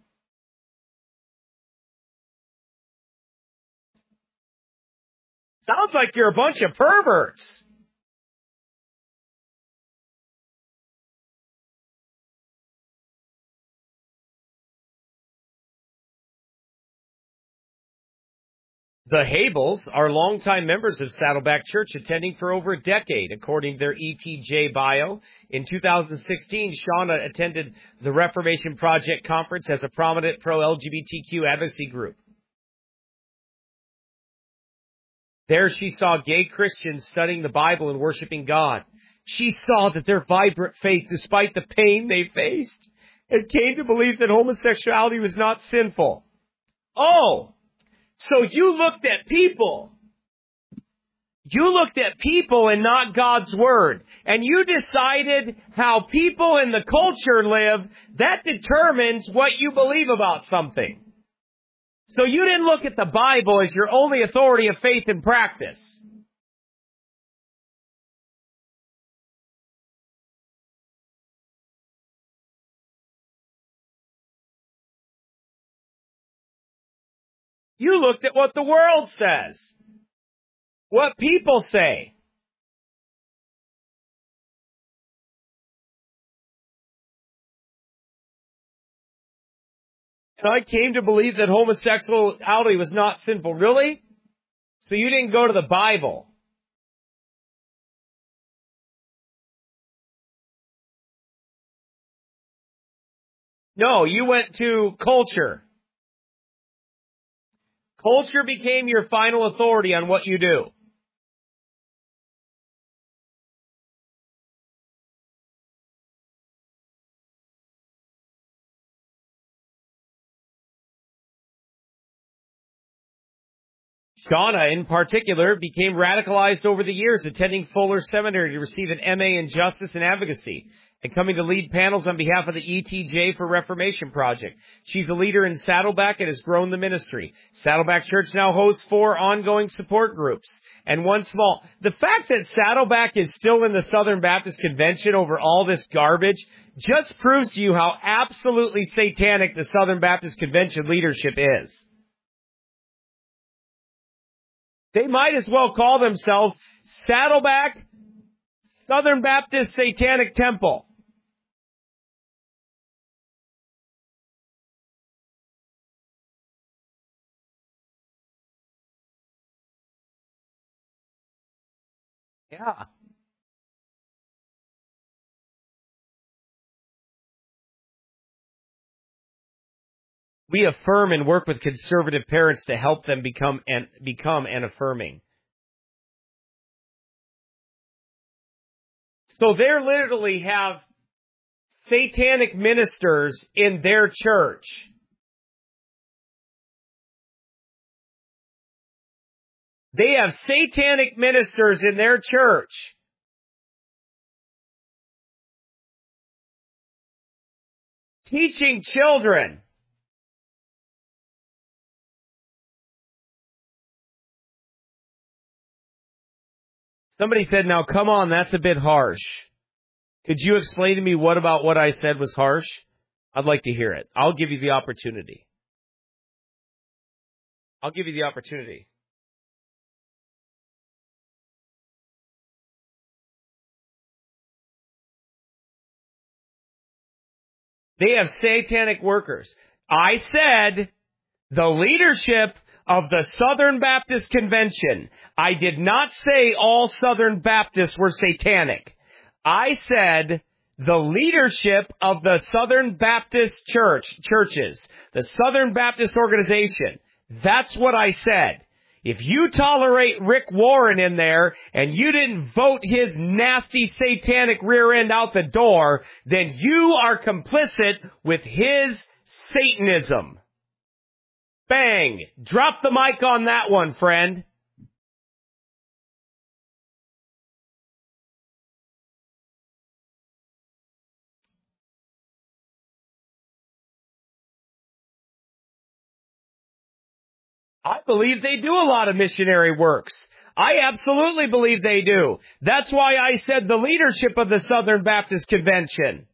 Sounds like you're a bunch of perverts. The Habels are longtime members of Saddleback Church, attending for over a decade, according to their ETJ bio. In 2016, Shauna attended the Reformation Project Conference as a prominent pro-LGBTQ advocacy group. There she saw gay Christians studying the Bible and worshiping God. She saw that their vibrant faith, despite the pain they faced, and came to believe that homosexuality was not sinful. Oh! So you looked at people. You looked at people and not God's Word. And you decided how people in the culture live. That determines what you believe about something. So you didn't look at the Bible as your only authority of faith and practice. You looked at what the world says, what people say. And I came to believe that homosexuality was not sinful. Really? So you didn't go to the Bible. No, you went to culture. Culture became your final authority on what you do. Shauna, in particular, became radicalized over the years, attending Fuller Seminary to receive an MA in Justice and Advocacy, and coming to lead panels on behalf of the ETJ for Reformation Project. She's a leader in Saddleback and has grown the ministry. Saddleback Church now hosts 4 ongoing support groups and 1 small. The fact that Saddleback is still in the Southern Baptist Convention over all this garbage just proves to you how absolutely satanic the Southern Baptist Convention leadership is. They might as well call themselves Saddleback Southern Baptist Satanic Temple. Yeah. We affirm and work with conservative parents to help them become and affirming. So they literally have satanic ministers in their church. They have satanic ministers in their church. Teaching children. Somebody said, now come on, that's a bit harsh. Could you explain to me what about what I said was harsh? I'd like to hear it. I'll give you the opportunity. I'll give you the opportunity. They have satanic workers. I said the leadership of the Southern Baptist Convention. I did not say all Southern Baptists were satanic. I said the leadership of the Southern Baptist churches, the Southern Baptist organization. That's what I said. If you tolerate Rick Warren in there and you didn't vote his nasty satanic rear end out the door, then you are complicit with his Satanism. Bang! Drop the mic on that one, friend. I believe they do a lot of missionary works. I absolutely believe they do. That's why I said the leadership of the Southern Baptist Convention.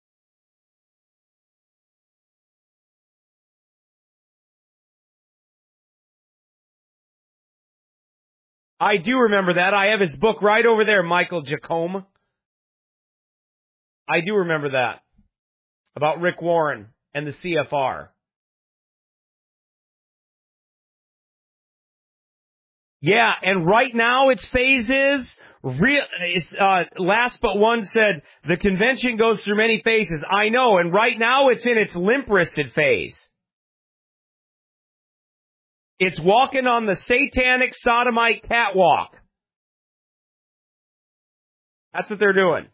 I do remember that. I have his book right over there, Michael Jacome. I do remember that. About Rick Warren and the CFR. Yeah, and right now its phase is, last but one said, the convention goes through many phases. I know, and right now it's in its limp-wristed phase. It's walking on the satanic sodomite catwalk. That's what they're doing.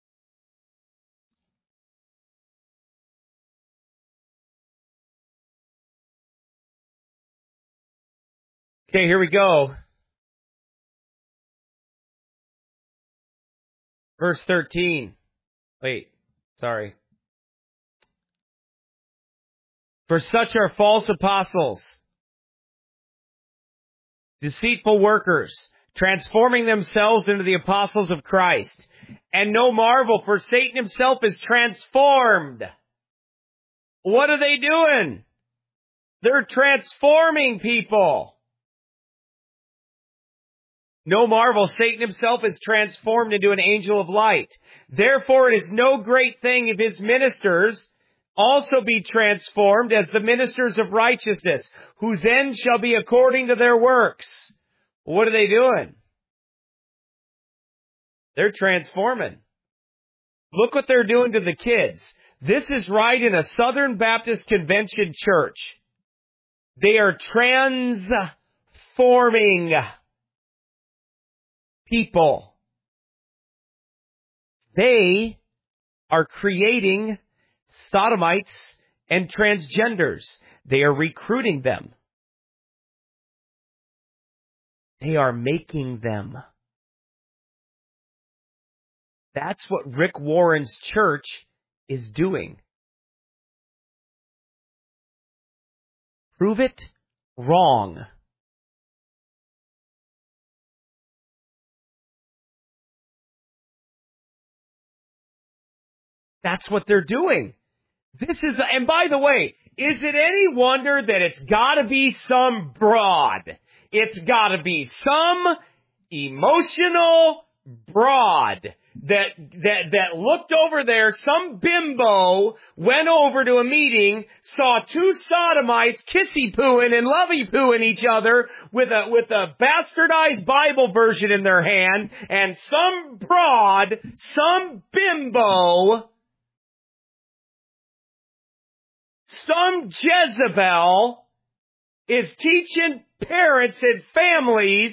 Okay, here we go. Verse 13. Wait, sorry. For such are false apostles, deceitful workers, transforming themselves into the apostles of Christ. And no marvel, for Satan himself is transformed. What are they doing? They're transforming people. No marvel, Satan himself is transformed into an angel of light. Therefore, it is no great thing if his ministers also be transformed as the ministers of righteousness, whose end shall be according to their works. What are they doing? They're transforming. Look what they're doing to the kids. This is right in a Southern Baptist Convention church. They are transforming people. They are creating sodomites and transgenders. They are recruiting them. They are making them. That's what Rick Warren's church is doing. Prove it wrong. That's what they're doing. And by the way, is it any wonder that it's gotta be some broad? It's gotta be some emotional broad that looked over there. Some bimbo went over to a meeting, saw two sodomites kissy-pooing and lovey-pooing each other with a bastardized Bible version in their hand, and some broad, some bimbo, some Jezebel is teaching parents and families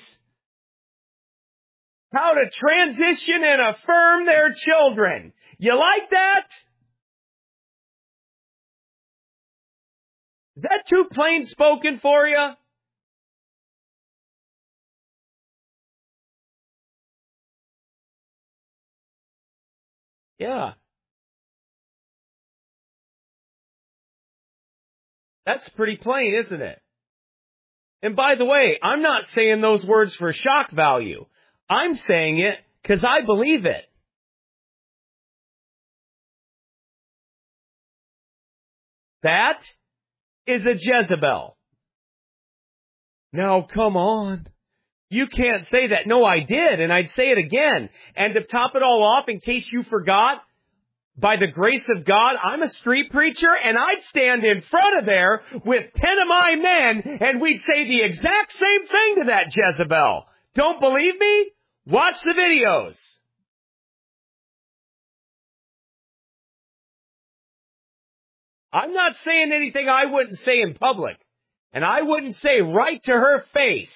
how to transition and affirm their children. You like that? Is that too plain spoken for you? Yeah. That's pretty plain, isn't it? And by the way, I'm not saying those words for shock value. I'm saying it because I believe it. That is a Jezebel. Now, come on. You can't say that. No, I did, and I'd say it again. And to top it all off, in case you forgot, by the grace of God, I'm a street preacher, and I'd stand in front of there with 10 of my men, and we'd say the exact same thing to that Jezebel. Don't believe me? Watch the videos. I'm not saying anything I wouldn't say in public, and I wouldn't say right to her face.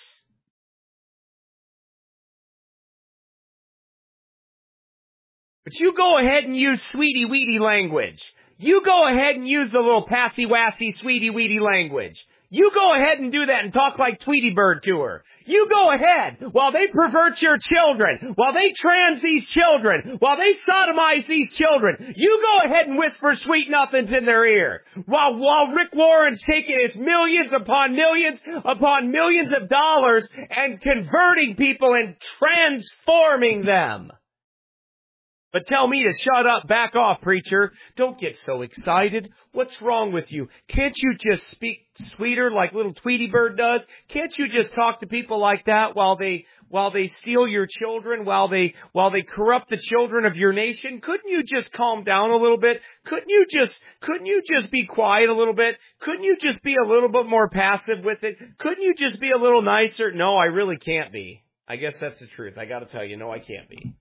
But you go ahead and use sweetie-weetie language. You go ahead and use the little passy-wassy sweetie-weetie language. You go ahead and do that and talk like Tweety Bird to her. You go ahead while they pervert your children, while they trans these children, while they sodomize these children. You go ahead and whisper sweet nothings in their ear. While Rick Warren's taking his millions upon millions of dollars and converting people and transforming them. But tell me to shut up, back off, preacher. Don't get so excited. What's wrong with you? Can't you just speak sweeter like little Tweety Bird does? Can't you just talk to people like that while they steal your children, while they corrupt the children of your nation? Couldn't you just calm down a little bit? Couldn't you just be quiet a little bit? Couldn't you just be a little bit more passive with it? Couldn't you just be a little nicer? No, I really can't be. I guess that's the truth. I gotta tell you, no, I can't be.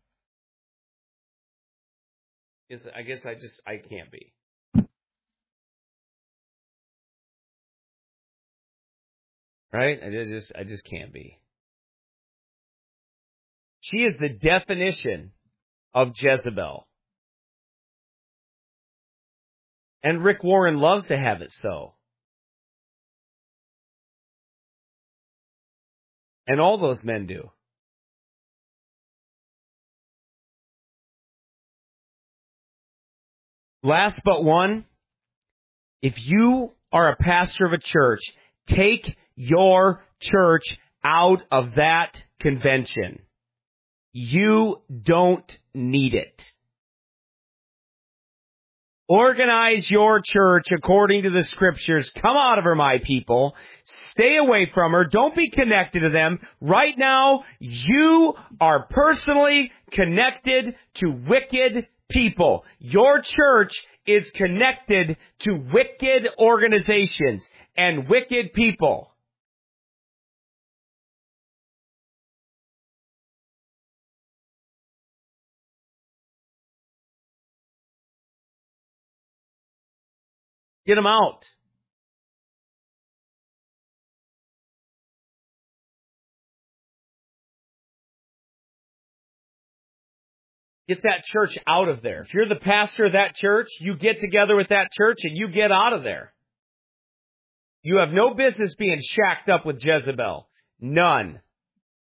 I can't be. Right? I just can't be. She is the definition of Jezebel. And Rick Warren loves to have it so. And all those men do. Last but one, if you are a pastor of a church, take your church out of that convention. You don't need it. Organize your church according to the scriptures. Come out of her, my people. Stay away from her. Don't be connected to them. Right now, you are personally connected to wicked people. Your church is connected to wicked organizations and wicked people. Get them out. Get that church out of there. If you're the pastor of that church, you get together with that church and you get out of there. You have no business being shacked up with Jezebel. None.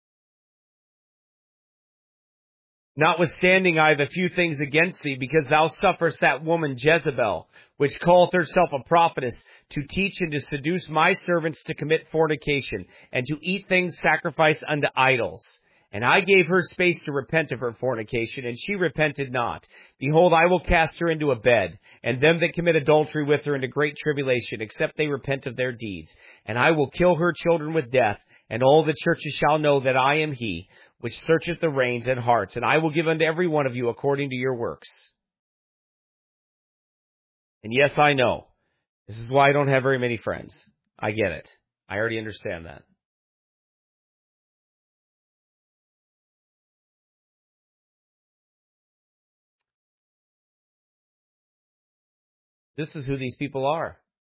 Notwithstanding, I have a few things against thee, because thou sufferest that woman Jezebel, which calleth herself a prophetess, to teach and to seduce my servants to commit fornication, and to eat things sacrificed unto idols. And I gave her space to repent of her fornication, and she repented not. Behold, I will cast her into a bed, and them that commit adultery with her into great tribulation, except they repent of their deeds. And I will kill her children with death, and all the churches shall know that I am he, which searcheth the reins and hearts, and I will give unto every one of you according to your works. And yes, I know. This is why I don't have very many friends. I get it. I already understand that. This is who these people are.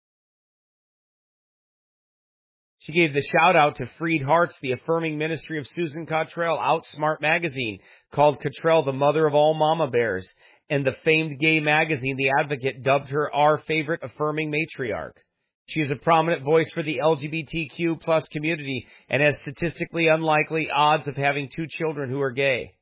She gave the shout out to Freed Hearts, the affirming ministry of Susan Cottrell, Outsmart magazine, called Cottrell the mother of all mama bears, and the famed gay magazine, The Advocate, dubbed her our favorite affirming matriarch. She is a prominent voice for the LGBTQ plus community and has statistically unlikely odds of having 2 children who are gay.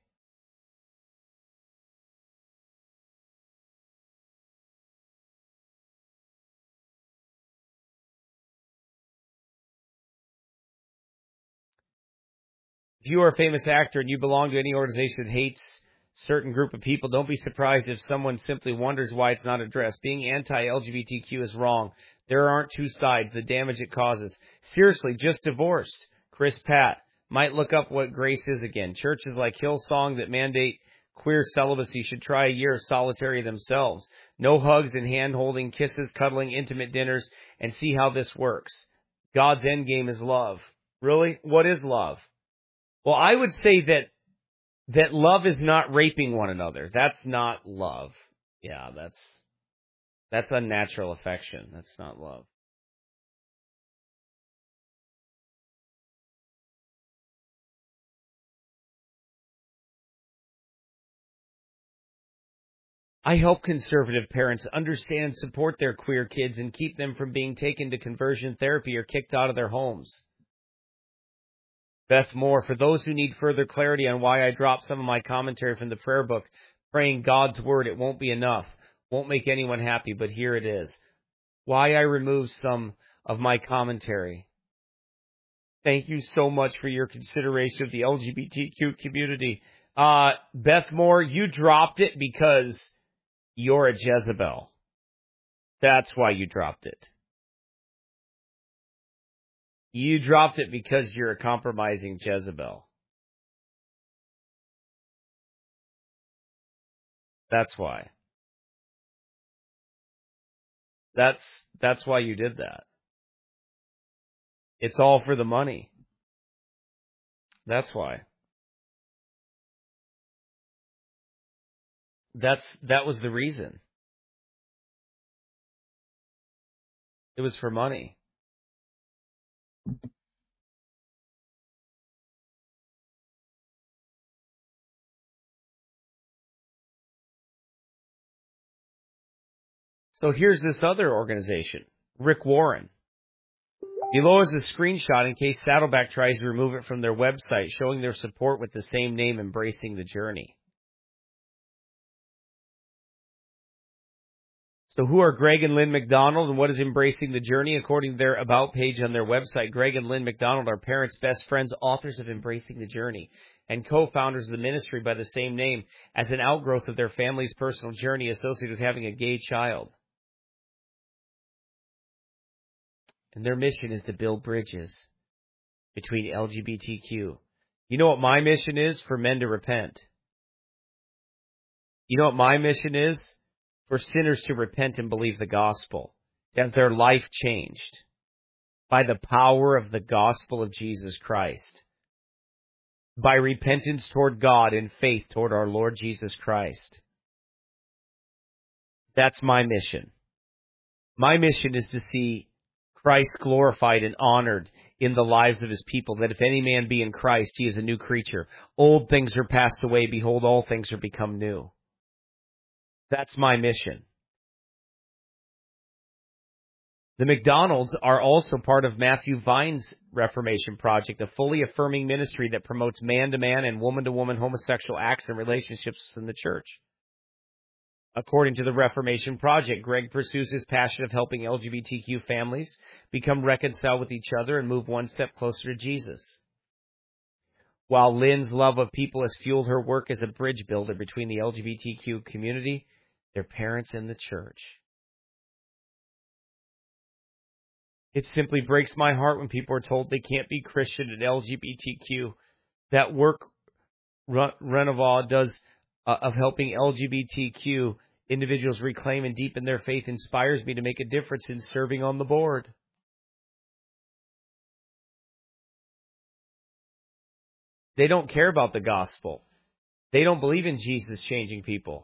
If you are a famous actor and you belong to any organization that hates a certain group of people, don't be surprised if someone simply wonders why it's not addressed. Being anti-LGBTQ is wrong. There aren't 2 sides. The damage it causes. Seriously, just divorced. Chris Pratt might look up what grace is again. Churches like Hillsong that mandate queer celibacy should try a year of solitary themselves. No hugs and hand-holding, kisses, cuddling, intimate dinners, and see how this works. God's end game is love. Really? What is love? Well, I would say that love is not raping one another. That's not love. Yeah, that's unnatural affection. That's not love. I help conservative parents understand and support their queer kids and keep them from being taken to conversion therapy or kicked out of their homes. Beth Moore, for those who need further clarity on why I dropped some of my commentary from the prayer book, praying God's word, it won't be enough. Won't make anyone happy, but here it is. Why I removed some of my commentary. Thank you so much for your consideration of the LGBTQ community. Beth Moore, you dropped it because you're a Jezebel. That's why you dropped it. You dropped it because you're a compromising Jezebel. That's why. That's why you did that. It's all for the money. That's why. That was the reason. It was for money. So here's this other organization, Rick Warren. Below is a screenshot in case Saddleback tries to remove it from their website, showing their support with the same name, Embracing the Journey. So who are Greg and Lynn McDonald, and what is Embracing the Journey? According to their About page on their website, Greg and Lynn McDonald are parents, best friends, authors of Embracing the Journey, and co-founders of the ministry by the same name as an outgrowth of their family's personal journey associated with having a gay child. And their mission is to build bridges between LGBTQ. You know what my mission is? For men to repent. You know what my mission is? For sinners to repent and believe the gospel. To have their life changed by the power of the gospel of Jesus Christ. By repentance toward God and faith toward our Lord Jesus Christ. That's my mission. My mission is to see Christ glorified and honored in the lives of his people, that if any man be in Christ, he is a new creature. Old things are passed away. Behold, all things are become new. That's my mission. The McDonalds are also part of Matthew Vine's Reformation Project, a fully affirming ministry that promotes man-to-man and woman-to-woman homosexual acts and relationships in the church. According to the Reformation Project, Greg pursues his passion of helping LGBTQ families become reconciled with each other and move one step closer to Jesus. While Lynn's love of people has fueled her work as a bridge builder between the LGBTQ community, their parents, and the church. It simply breaks my heart when people are told they can't be Christian and LGBTQ. That work Renovall does of helping LGBTQ individuals reclaim and deepen their faith inspires me to make a difference in serving on the board. They don't care about the gospel. They don't believe in Jesus changing people.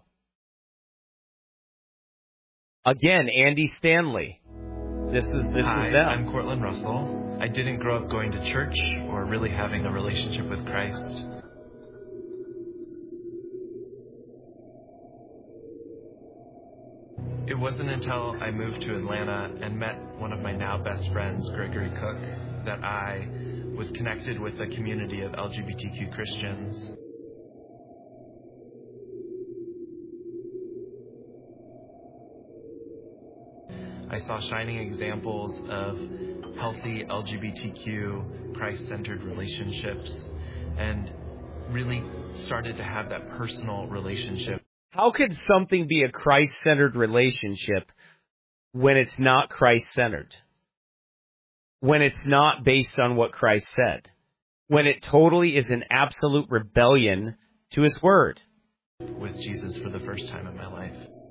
Again, Andy Stanley. This is them. I'm Cortland Russell. I didn't grow up going to church or really having a relationship with Christ. It wasn't until I moved to Atlanta and met one of my now best friends, Gregory Cook, that I was connected with a community of LGBTQ Christians. I saw shining examples of healthy LGBTQ, Christ-centered relationships, and really started to have that personal relationship. How could something be a Christ-centered relationship when it's not Christ-centered? When it's not based on what Christ said? When it totally is an absolute rebellion to His Word? With Jesus for the first time in my life.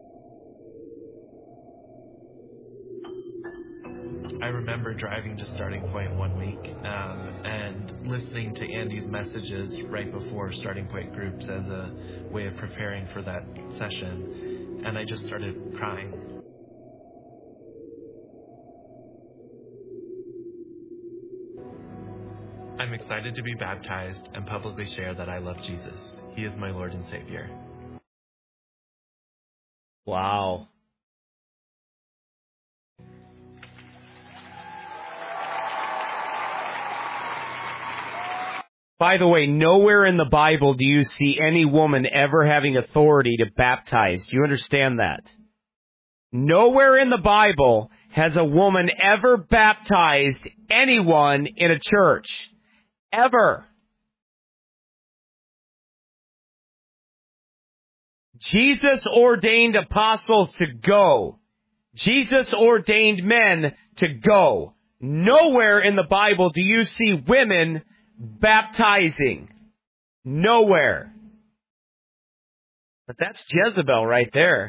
I remember driving to Starting Point one week and listening to Andy's messages right before Starting Point groups as a way of preparing for that session, and I just started crying. I'm excited to be baptized and publicly share that I love Jesus. He is my Lord and Savior. Wow. By the way, nowhere in the Bible do you see any woman ever having authority to baptize. Do you understand that? Nowhere in the Bible has a woman ever baptized anyone in a church. Ever. Jesus ordained apostles to go. Jesus ordained men to go. Nowhere in the Bible do you see women baptizing. Nowhere. But that's Jezebel right there.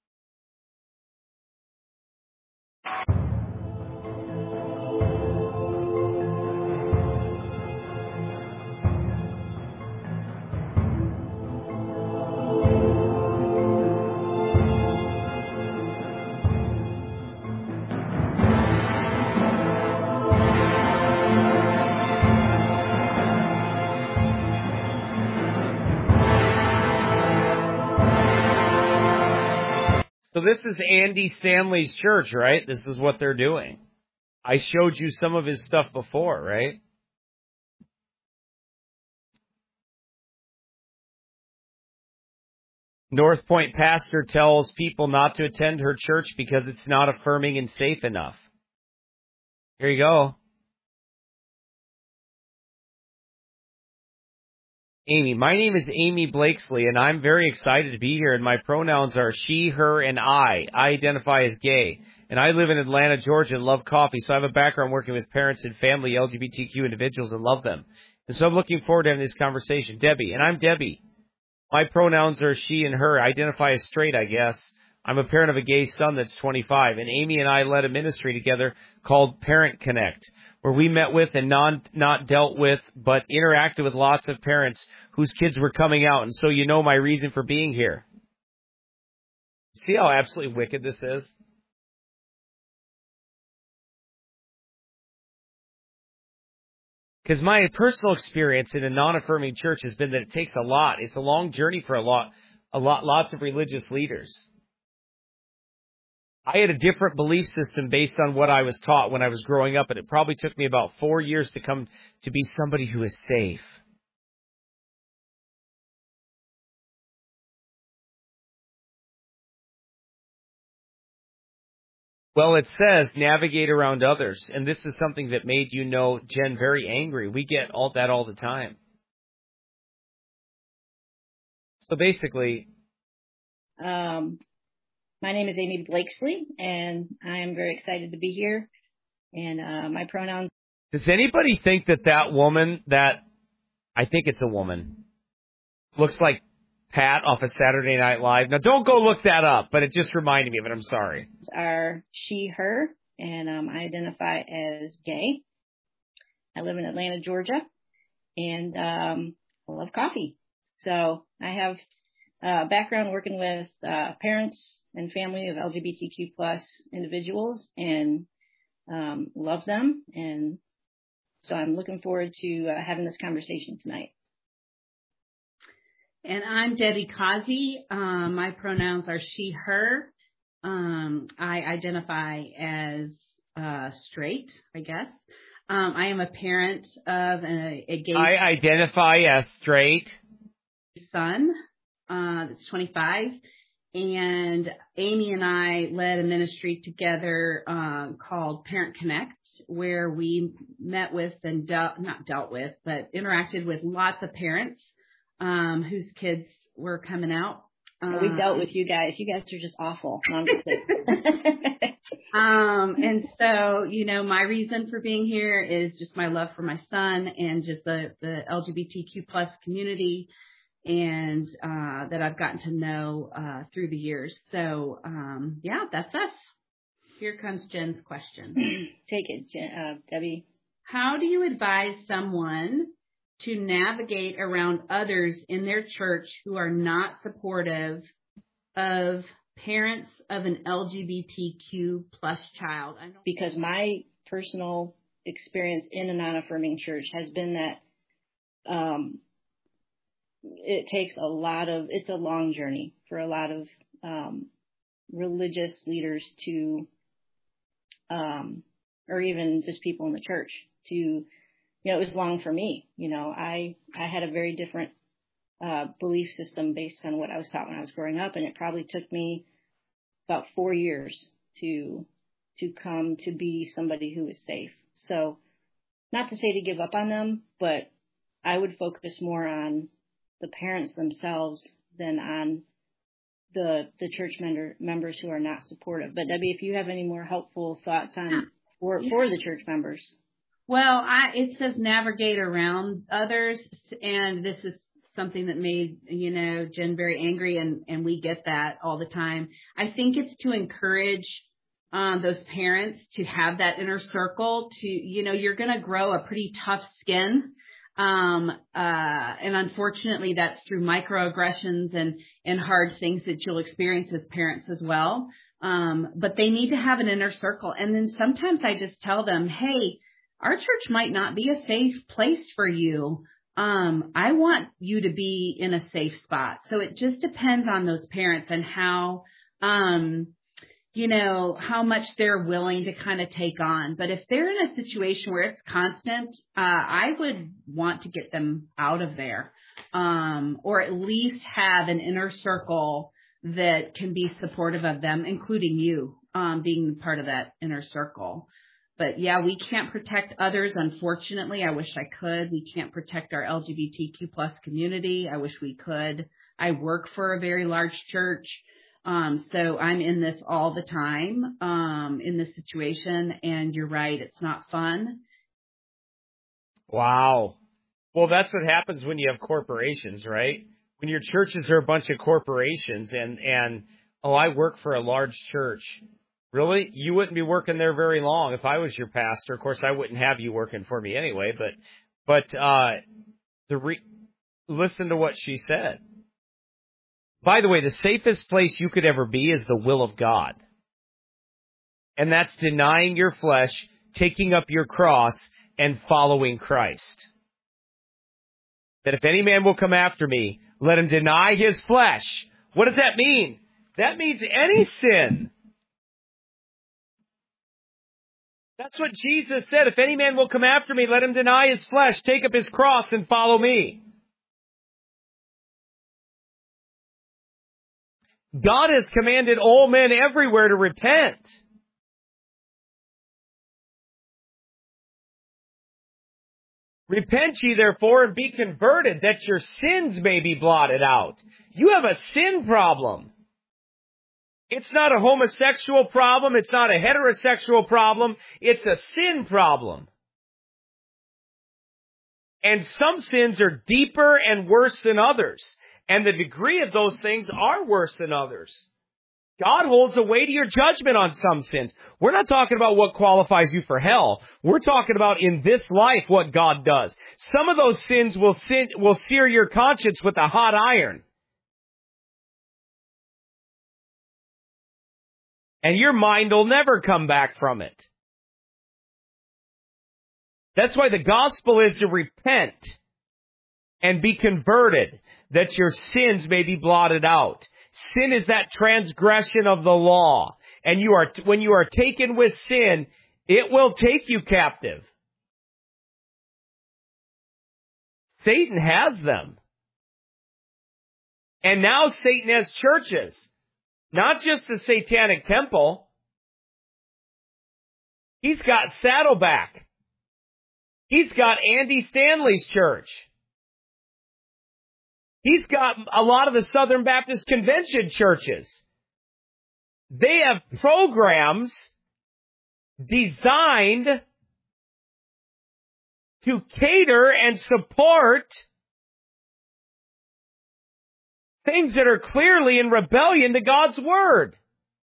So this is Andy Stanley's church, right? This is what they're doing. I showed you some of his stuff before, right? North Point pastor tells people not to attend her church because it's not affirming and safe enough. Here you go. Amy, my name is Amy Blakesley, and I'm very excited to be here, and my pronouns are she, her, and I. I identify as gay, and I live in Atlanta, Georgia, and love coffee, so I have a background working with parents and family LGBTQ individuals and love them. And so I'm looking forward to having this conversation. Debbie, and I'm Debbie. My pronouns are she and her. I identify as straight, I guess. I'm a parent of a gay son that's 25, and Amy and I led a ministry together called Parent Connect, where we met with and not dealt with, but interacted with lots of parents whose kids were coming out. And so you know my reason for being here. See how absolutely wicked this is? Because my personal experience in a non-affirming church has been that it takes a lot. It's a long journey for lots of religious leaders. I had a different belief system based on what I was taught when I was growing up, and it probably took me about 4 years to come to be somebody who is safe. Well, it says navigate around others, and this is something that made Jen, very angry. We get all the time. So basically, my name is Amy Blakesley, and I am very excited to be here. And my pronouns. Does anybody think that woman, I think it's a woman, looks like Pat off of Saturday Night Live? Now, don't go look that up, but it just reminded me of it. I'm sorry. Are she, her, and I identify as gay. I live in Atlanta, Georgia, and I love coffee. So I have a background working with parents and family of LGBTQ plus individuals, and love them. And so I'm looking forward to having this conversation tonight. And I'm Debbie Causey. My pronouns are she, her. I identify as straight, I guess. I am a parent of a gay. I identify as straight. Son that's 25. And Amy and I led a ministry together called Parent Connect, where we met with and interacted with lots of parents whose kids were coming out. We dealt with you guys. You guys are just awful. And so, my reason for being here is just my love for my son and just the LGBTQ plus community, and that I've gotten to know through the years. So, that's us. Here comes Jen's question. Take it, Debbie. How do you advise someone to navigate around others in their church who are not supportive of parents of an LGBTQ plus child? Because my personal experience in a non-affirming church has been that it takes it's a long journey for a lot of religious leaders to, or even just people in the church to, it was long for me. I had a very different belief system based on what I was taught when I was growing up, and it probably took me about 4 years to come to be somebody who is safe. So, not to say to give up on them, but I would focus more on the parents themselves than on the church members who are not supportive. But Debbie, if you have any more helpful thoughts on for the church members. Well, it says navigate around others, and this is something that made, Jen very angry, and we get that all the time. I think it's to encourage those parents to have that inner circle to, you're going to grow a pretty tough skin. And unfortunately that's through microaggressions and hard things that you'll experience as parents as well. But they need to have an inner circle. And then sometimes I just tell them, hey, our church might not be a safe place for you. I want you to be in a safe spot. So it just depends on those parents and how much they're willing to kind of take on. But if they're in a situation where it's constant, I would want to get them out of there, or at least have an inner circle that can be supportive of them, including you, being part of that inner circle. But yeah, we can't protect others. Unfortunately, I wish I could. We can't protect our LGBTQ plus community. I wish we could. I work for a very large church. So I'm in this all the time, in this situation. And you're right. It's not fun. Wow. Well, that's what happens when you have corporations, right? When your churches are a bunch of corporations and I work for a large church. Really? You wouldn't be working there very long if I was your pastor. Of course, I wouldn't have you working for me anyway, but listen to what she said. By the way, the safest place you could ever be is the will of God. And that's denying your flesh, taking up your cross, and following Christ. That if any man will come after me, let him deny his flesh. What does that mean? That means any sin. That's what Jesus said. If any man will come after me, let him deny his flesh, take up his cross, and follow me. God has commanded all men everywhere to repent. Repent ye therefore and be converted, that your sins may be blotted out. You have a sin problem. It's not a homosexual problem. It's not a heterosexual problem. It's a sin problem. And some sins are deeper and worse than others. And the degree of those things are worse than others. God holds a weightier judgment on some sins. We're not talking about what qualifies you for hell. We're talking about in this life what God does. Some of those sins will sear your conscience with a hot iron. And your mind will never come back from it. That's why the gospel is to repent and be converted, that your sins may be blotted out. Sin is that transgression of the law. And when you are taken with sin, it will take you captive. Satan has them. And now Satan has churches. Not just the Satanic Temple. He's got Saddleback. He's got Andy Stanley's church. He's got a lot of the Southern Baptist Convention churches. They have programs designed to cater and support things that are clearly in rebellion to God's Word.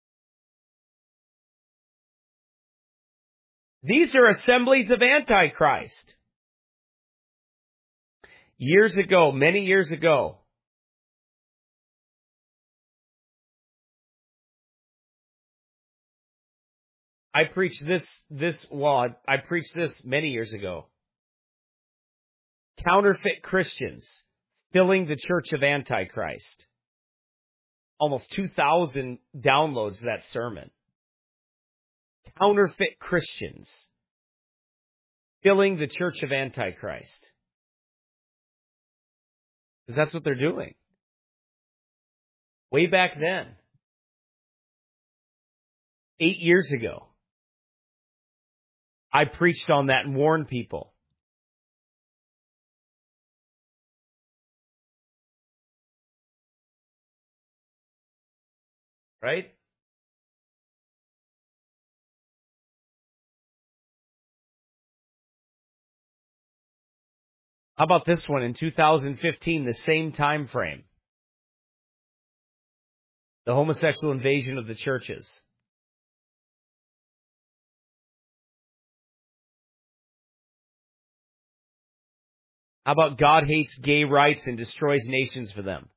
These are assemblies of Antichrist. Years ago, many years ago, I preached I preached this many years ago. Counterfeit Christians filling the church of Antichrist. Almost 2,000 downloads of that sermon. Counterfeit Christians filling the church of Antichrist. Because that's what they're doing. Way back then. 8 years ago. I preached on that and warned people. Right? How about this one in 2015, the same time frame? The homosexual invasion of the churches. How about God hates gay rights and destroys nations for them?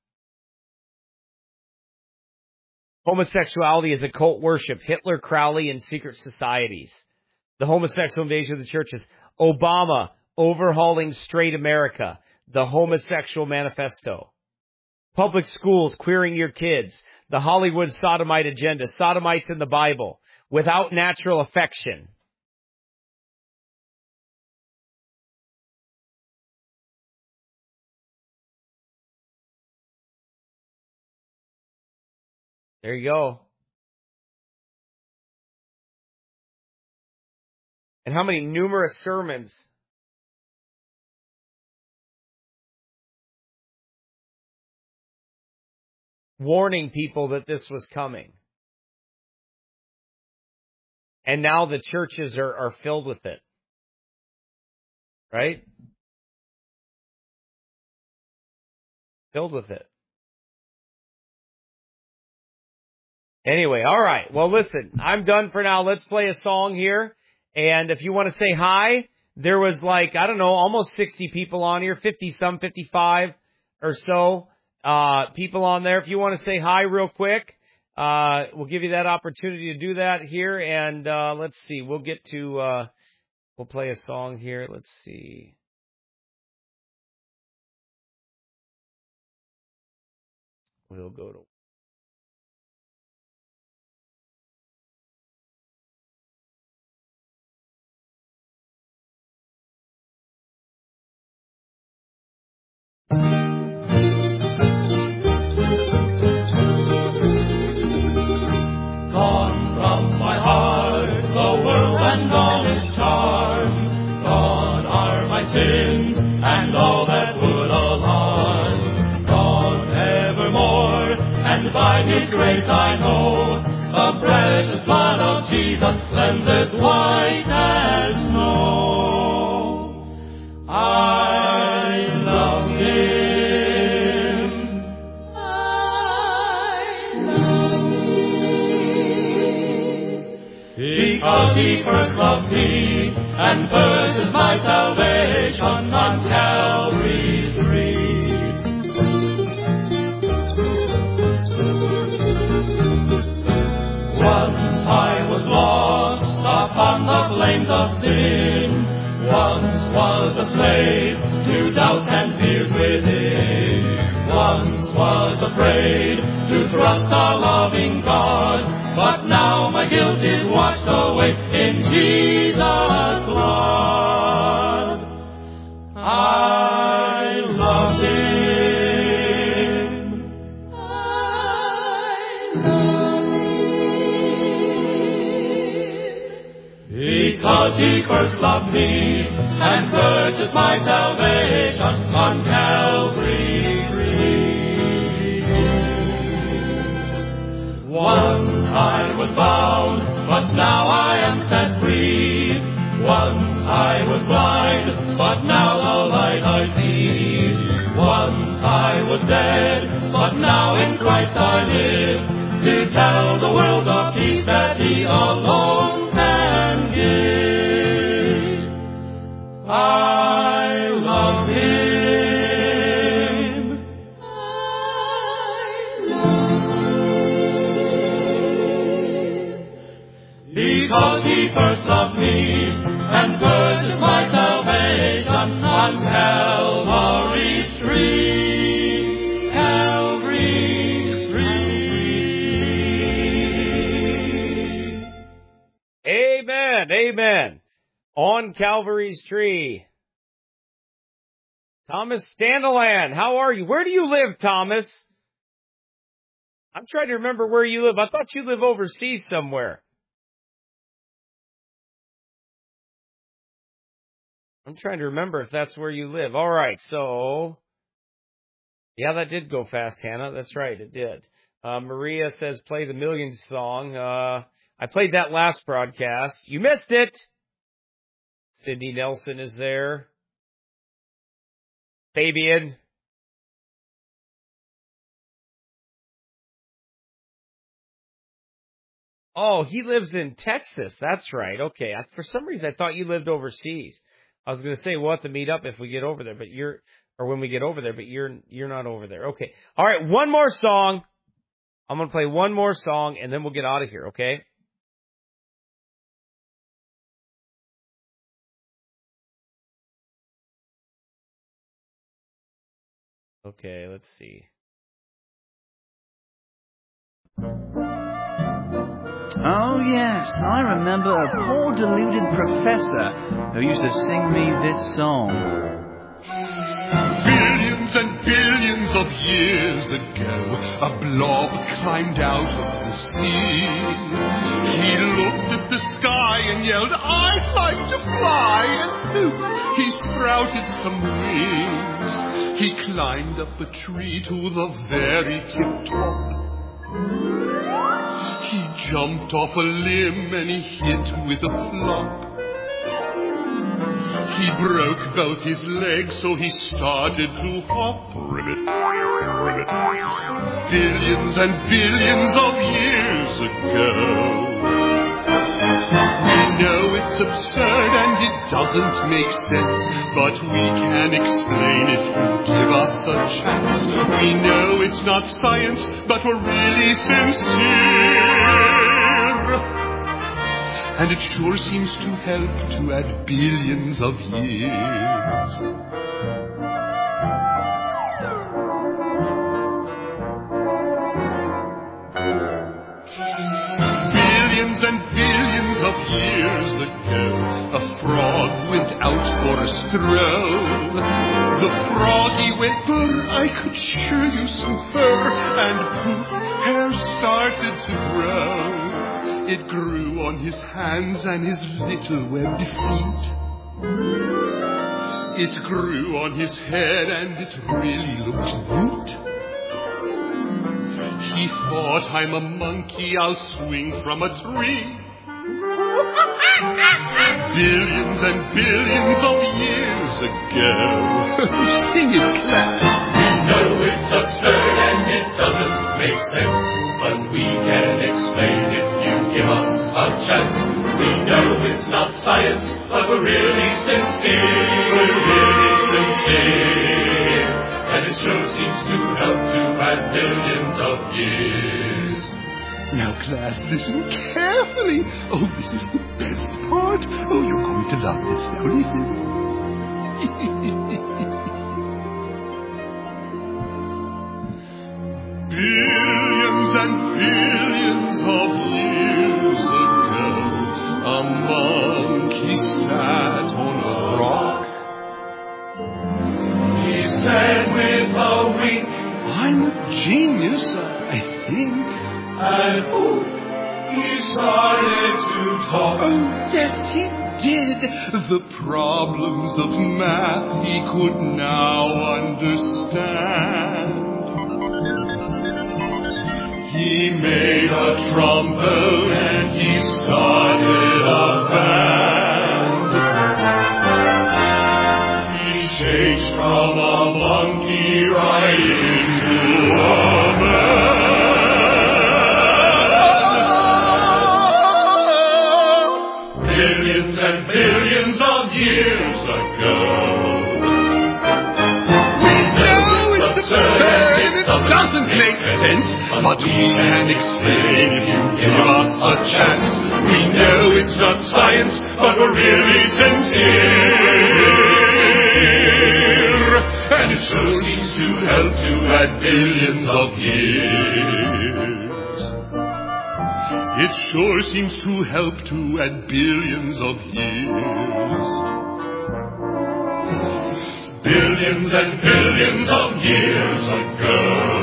Homosexuality is occult worship, Hitler, Crowley, and secret societies. The homosexual invasion of the churches. Obama overhauling straight America. The homosexual manifesto. Public schools queering your kids. The Hollywood sodomite agenda. Sodomites in the Bible. Without natural affection. There you go. And how many numerous sermons warning people that this was coming. And now the churches are filled with it. Right? Filled with it. Anyway, all right. Well, listen, I'm done for now. Let's play a song here. And if you want to say hi, there was almost 60 people on here, 50-some, 55 or so people on there. If you want to say hi real quick, we'll give you that opportunity to do that here. And let's see, we'll play a song here. Let's see. We'll go to grace I know. The precious blood of Jesus cleanses white as snow. I love Him. I love Him. Because He first loved me and purchased my salvation on Calvary's tree. Once I was lost upon the flames of sin. Once was a slave to doubts and fears within. Once was afraid to trust a loving God. But now my guilt is washed away in Jesus' blood. I love Him. I love Him. Because He first loved me and purchased my salvation on Calvary's tree. Once I was bound, but now I am set free. Once I was blind, but now the light I see. Once I was dead, but now in Christ I live, to tell the world the peace that He alone can give. I love Him. I love Him. Because He first loved me and purchased my salvation on Calvary's tree. Calvary's tree. Amen. Amen. On Calvary's tree. Thomas Standalan, how are you? Where do you live, Thomas? I'm trying to remember where you live. I thought you live overseas somewhere. I'm trying to remember if that's where you live. All right, so yeah, that did go fast, Hannah. That's right, it did. Maria says, play the Millions song. I played that last broadcast. You missed it. Cindy Nelson is there. Fabian. Oh, he lives in Texas. That's right. Okay. For some reason, I thought you lived overseas. I was going to say we'll have to meet up if we get over there, when we get over there, but you're not over there. Okay. All right. One more song. I'm going to play one more song and then we'll get out of here. Okay. Okay. Let's see. Oh, yes, I remember a poor deluded professor who used to sing me this song. Billions and billions of years ago, a blob climbed out of the sea. He looked at the sky and yelled, I'd like to fly, and poof, he sprouted some wings. He climbed up a tree to the very tip-top. He jumped off a limb and he hit with a plop. He broke both his legs, so he started to hop. Ribbit, ribbit. Billions and billions of years ago. We know it's absurd and it doesn't make sense, but we can explain if you give us a chance. We know it's not science, but we're really sincere. And it sure seems to help to add billions of years. Billions and billions of years ago, a frog went out for a stroll. The froggy went, purr, I could sure use some fur, and poof, hair started to grow. It grew on his hands and his little webbed feet. It grew on his head and it really looked neat. He thought thought I'm a monkey, I'll swing from a tree. Billions and billions of years ago. Sing it, class. We know it's absurd and it doesn't make sense, but we can explain if you give us a chance. We know it's not science, but we're really sincere. We're really sincere. And it sure seems to help to add billions of years. Now, class, listen carefully. Oh, this is the best part. Oh, you're going to love this. Now, listen. Billions and billions of years ago, a monkey sat on a rock. He said with a wink, I'm a genius, I think. and poof, he started to talk. Oh, yes, he did. The problems of math he could now understand. He made a trombone and he started a band. He changed from a monkey right into a man. Billions and billions of years ago. We know it's absurd and it doesn't make sense, but we can explain if you give us a chance. We know it's not science, but we're really sincere. And it sure seems to help to add billions of years. It sure seems to help to add billions of years. Billions and billions of years ago.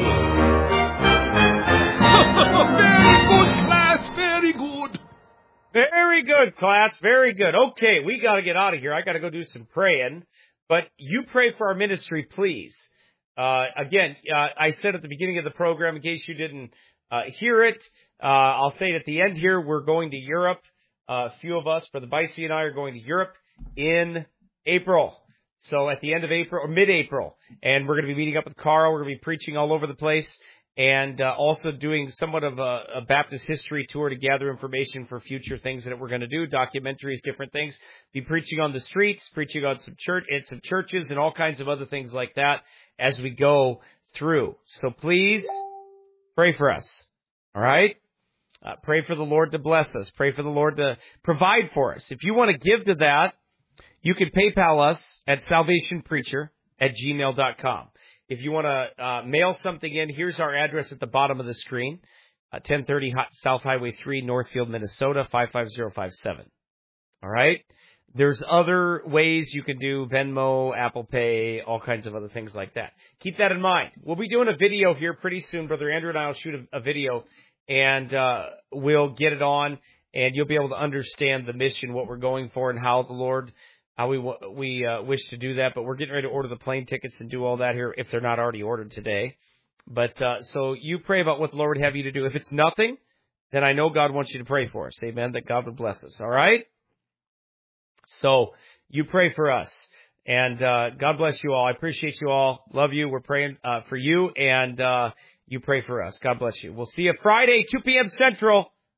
Very good, class. Very good. Very good, class. Very good. Okay, we got to get out of here. I got to go do some praying. But you pray for our ministry, please. Again, I said at the beginning of the program, in case you didn't hear it, I'll say it at the end here, we're going to Europe. A few of us, Brother Bicey and I, are going to Europe in April. So at the end of April, or mid-April. And we're going to be meeting up with Carl. We're going to be preaching all over the place. And also doing somewhat of a Baptist history tour to gather information for future things that we're going to do, documentaries, different things. Be preaching on the streets, preaching on some churches, and all kinds of other things like that as we go through. So please pray for us. All right? Pray for the Lord to bless us. Pray for the Lord to provide for us. If you want to give to that, you can PayPal us at salvationpreacher@gmail.com. If you want to mail something in, here's our address at the bottom of the screen, 1030 South Highway 3, Northfield, Minnesota, 55057. All right? There's other ways you can do Venmo, Apple Pay, all kinds of other things like that. Keep that in mind. We'll be doing a video here pretty soon. Brother Andrew and I will shoot a video, and we'll get it on, and you'll be able to understand the mission, what we're going for, and how the Lord... how we wish to do that, but we're getting ready to order the plane tickets and do all that here if they're not already ordered today. But so you pray about what the Lord would have you to do. If it's nothing, then I know God wants you to pray for us. Amen, that God would bless us. All right? So you pray for us. And God bless you all. I appreciate you all. Love you. We're praying for you, and you pray for us. God bless you. We'll see you Friday, 2 p.m. Central.